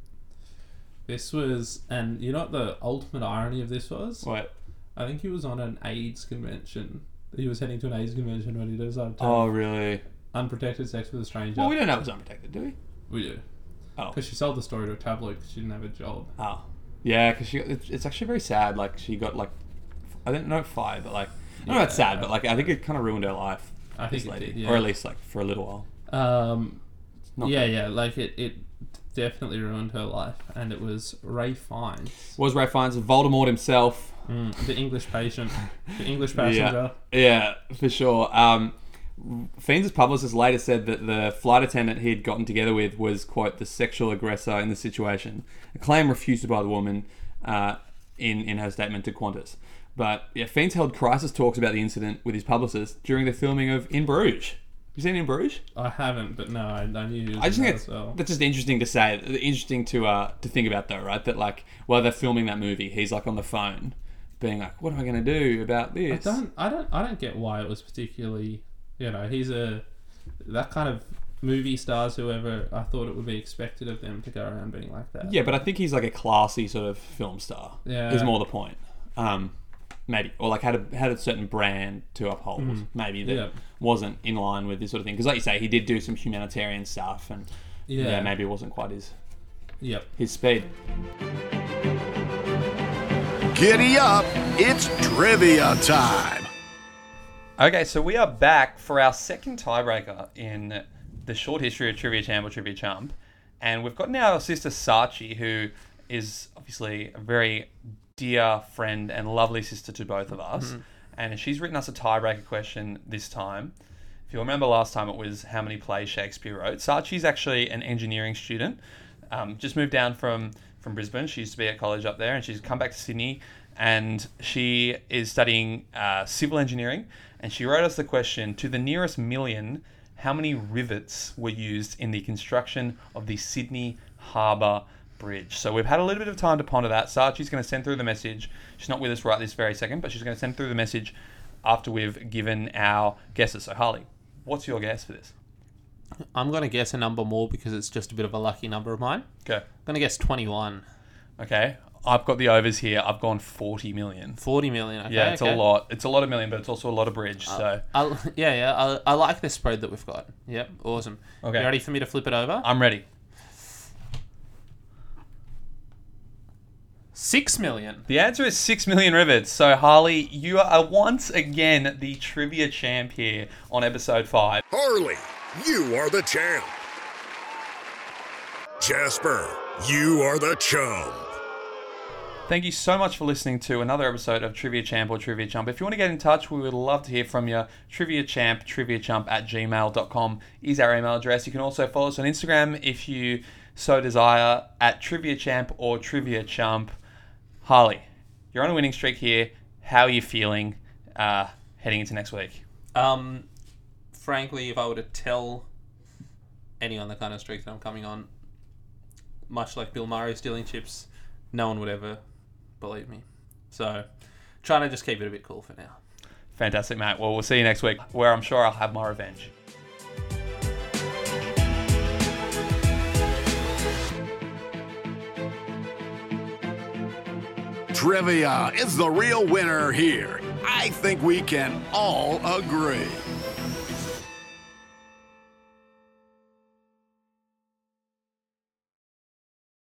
this was, and you know what the ultimate irony of this was? What? I think he was on an AIDS convention. He was heading to an AIDS convention when he decided to Oh, have really? unprotected sex with a stranger. Well, we don't know it was unprotected, do we? We do. Oh. Because she sold the story to a tabloid because she didn't have a job. Oh. Yeah, because she it's, it's actually very sad. Like, she got, like, I didn't know five, but, like, I don't know it's sad, but, like, I think it kind of ruined her life. I think this it lady. did, yeah. Or at least, like, for a little while. Um, Not yeah, good. yeah, like it, it definitely ruined her life, and it was Ray Fiennes, Was Ray Fiennes Voldemort himself? mm, the English patient, the English passenger. Yeah, yeah, for sure. Um, Fiennes' publicist later said that the flight attendant he had gotten together with was, quote, the sexual aggressor in the situation. A claim refuted by the woman uh, in, in her statement to Qantas. But yeah, Fiennes held crisis talks about the incident with his publicist during the filming of In Bruges. You seen In Bruges? I haven't, but no, I, I knew. He was I just in think that it's, as well. that's just interesting to say, interesting to uh, to think about though, right? That like while they're filming that movie, he's like on the phone, being like, "What am I going to do about I this?" don't, I don't, I don't get why it was particularly. You know, he's a that kind of movie stars. Whoever, I thought it would be expected of them to go around being like that. Yeah, but I think he's like a classy sort of film star. Yeah. Is more the point. Um, maybe, or like had a had a certain brand to uphold. Maybe that Yeah. wasn't in line with this sort of thing. Because, like you say, he did do some humanitarian stuff, and yeah, Yeah. maybe it wasn't quite his Yep. his speed. Giddy up, it's trivia time. Okay, so we are back for our second tiebreaker in the short history of Trivia Champ or Trivia Chump. And we've got now our sister Sachi, who is obviously a very dear friend and lovely sister to both of us. And she's written us a tiebreaker question this time. If you remember last time, it was how many plays Shakespeare wrote. Saatchi's actually an engineering student. Um, just moved down from, from Brisbane. She used to be at college up there, and she's come back to Sydney, and she is studying uh, civil engineering. And she wrote us the question, to the nearest million, how many rivets were used in the construction of the Sydney Harbour Bridge? So we've had a little bit of time to ponder that. Saatchi's going to send through the message. She's not with us right this very second, but she's going to send through the message after we've given our guesses. So Harley, what's your guess for this? I'm going to guess a number more because it's just a bit of a lucky number of mine. Okay. I'm going to guess twenty-one. Okay. I've got the overs here. I've gone forty million. forty million, okay. Yeah, it's okay. a lot. It's a lot of million, but it's also a lot of bridge. Uh, so I'll, yeah, yeah. I, I like the spread that we've got. Yep, awesome. Okay. You ready for me to flip it over? I'm ready. Six million. The answer is six million rivets. So Harley, you are once again the trivia champ here on episode five. Harley, you are the champ. Jasper, you are the chump. Thank you so much for listening to another episode of Trivia Champ or Trivia Chump. If you want to get in touch, we would love to hear from you. Trivia Champ, trivia chump at gmail dot com is our email address. You can also follow us on Instagram if you so desire at Trivia Champ or Trivia Chump. Harley, you're on a winning streak here. How are you feeling uh, heading into next week? Um, frankly, if I were to tell anyone the kind of streak that I'm coming on, much like Bill Murray stealing chips, no one would ever believe me. So, trying to just keep it a bit cool for now. Fantastic, mate. Well, we'll see you next week, where I'm sure I'll have my revenge. Trivia is the real winner here. I think we can all agree.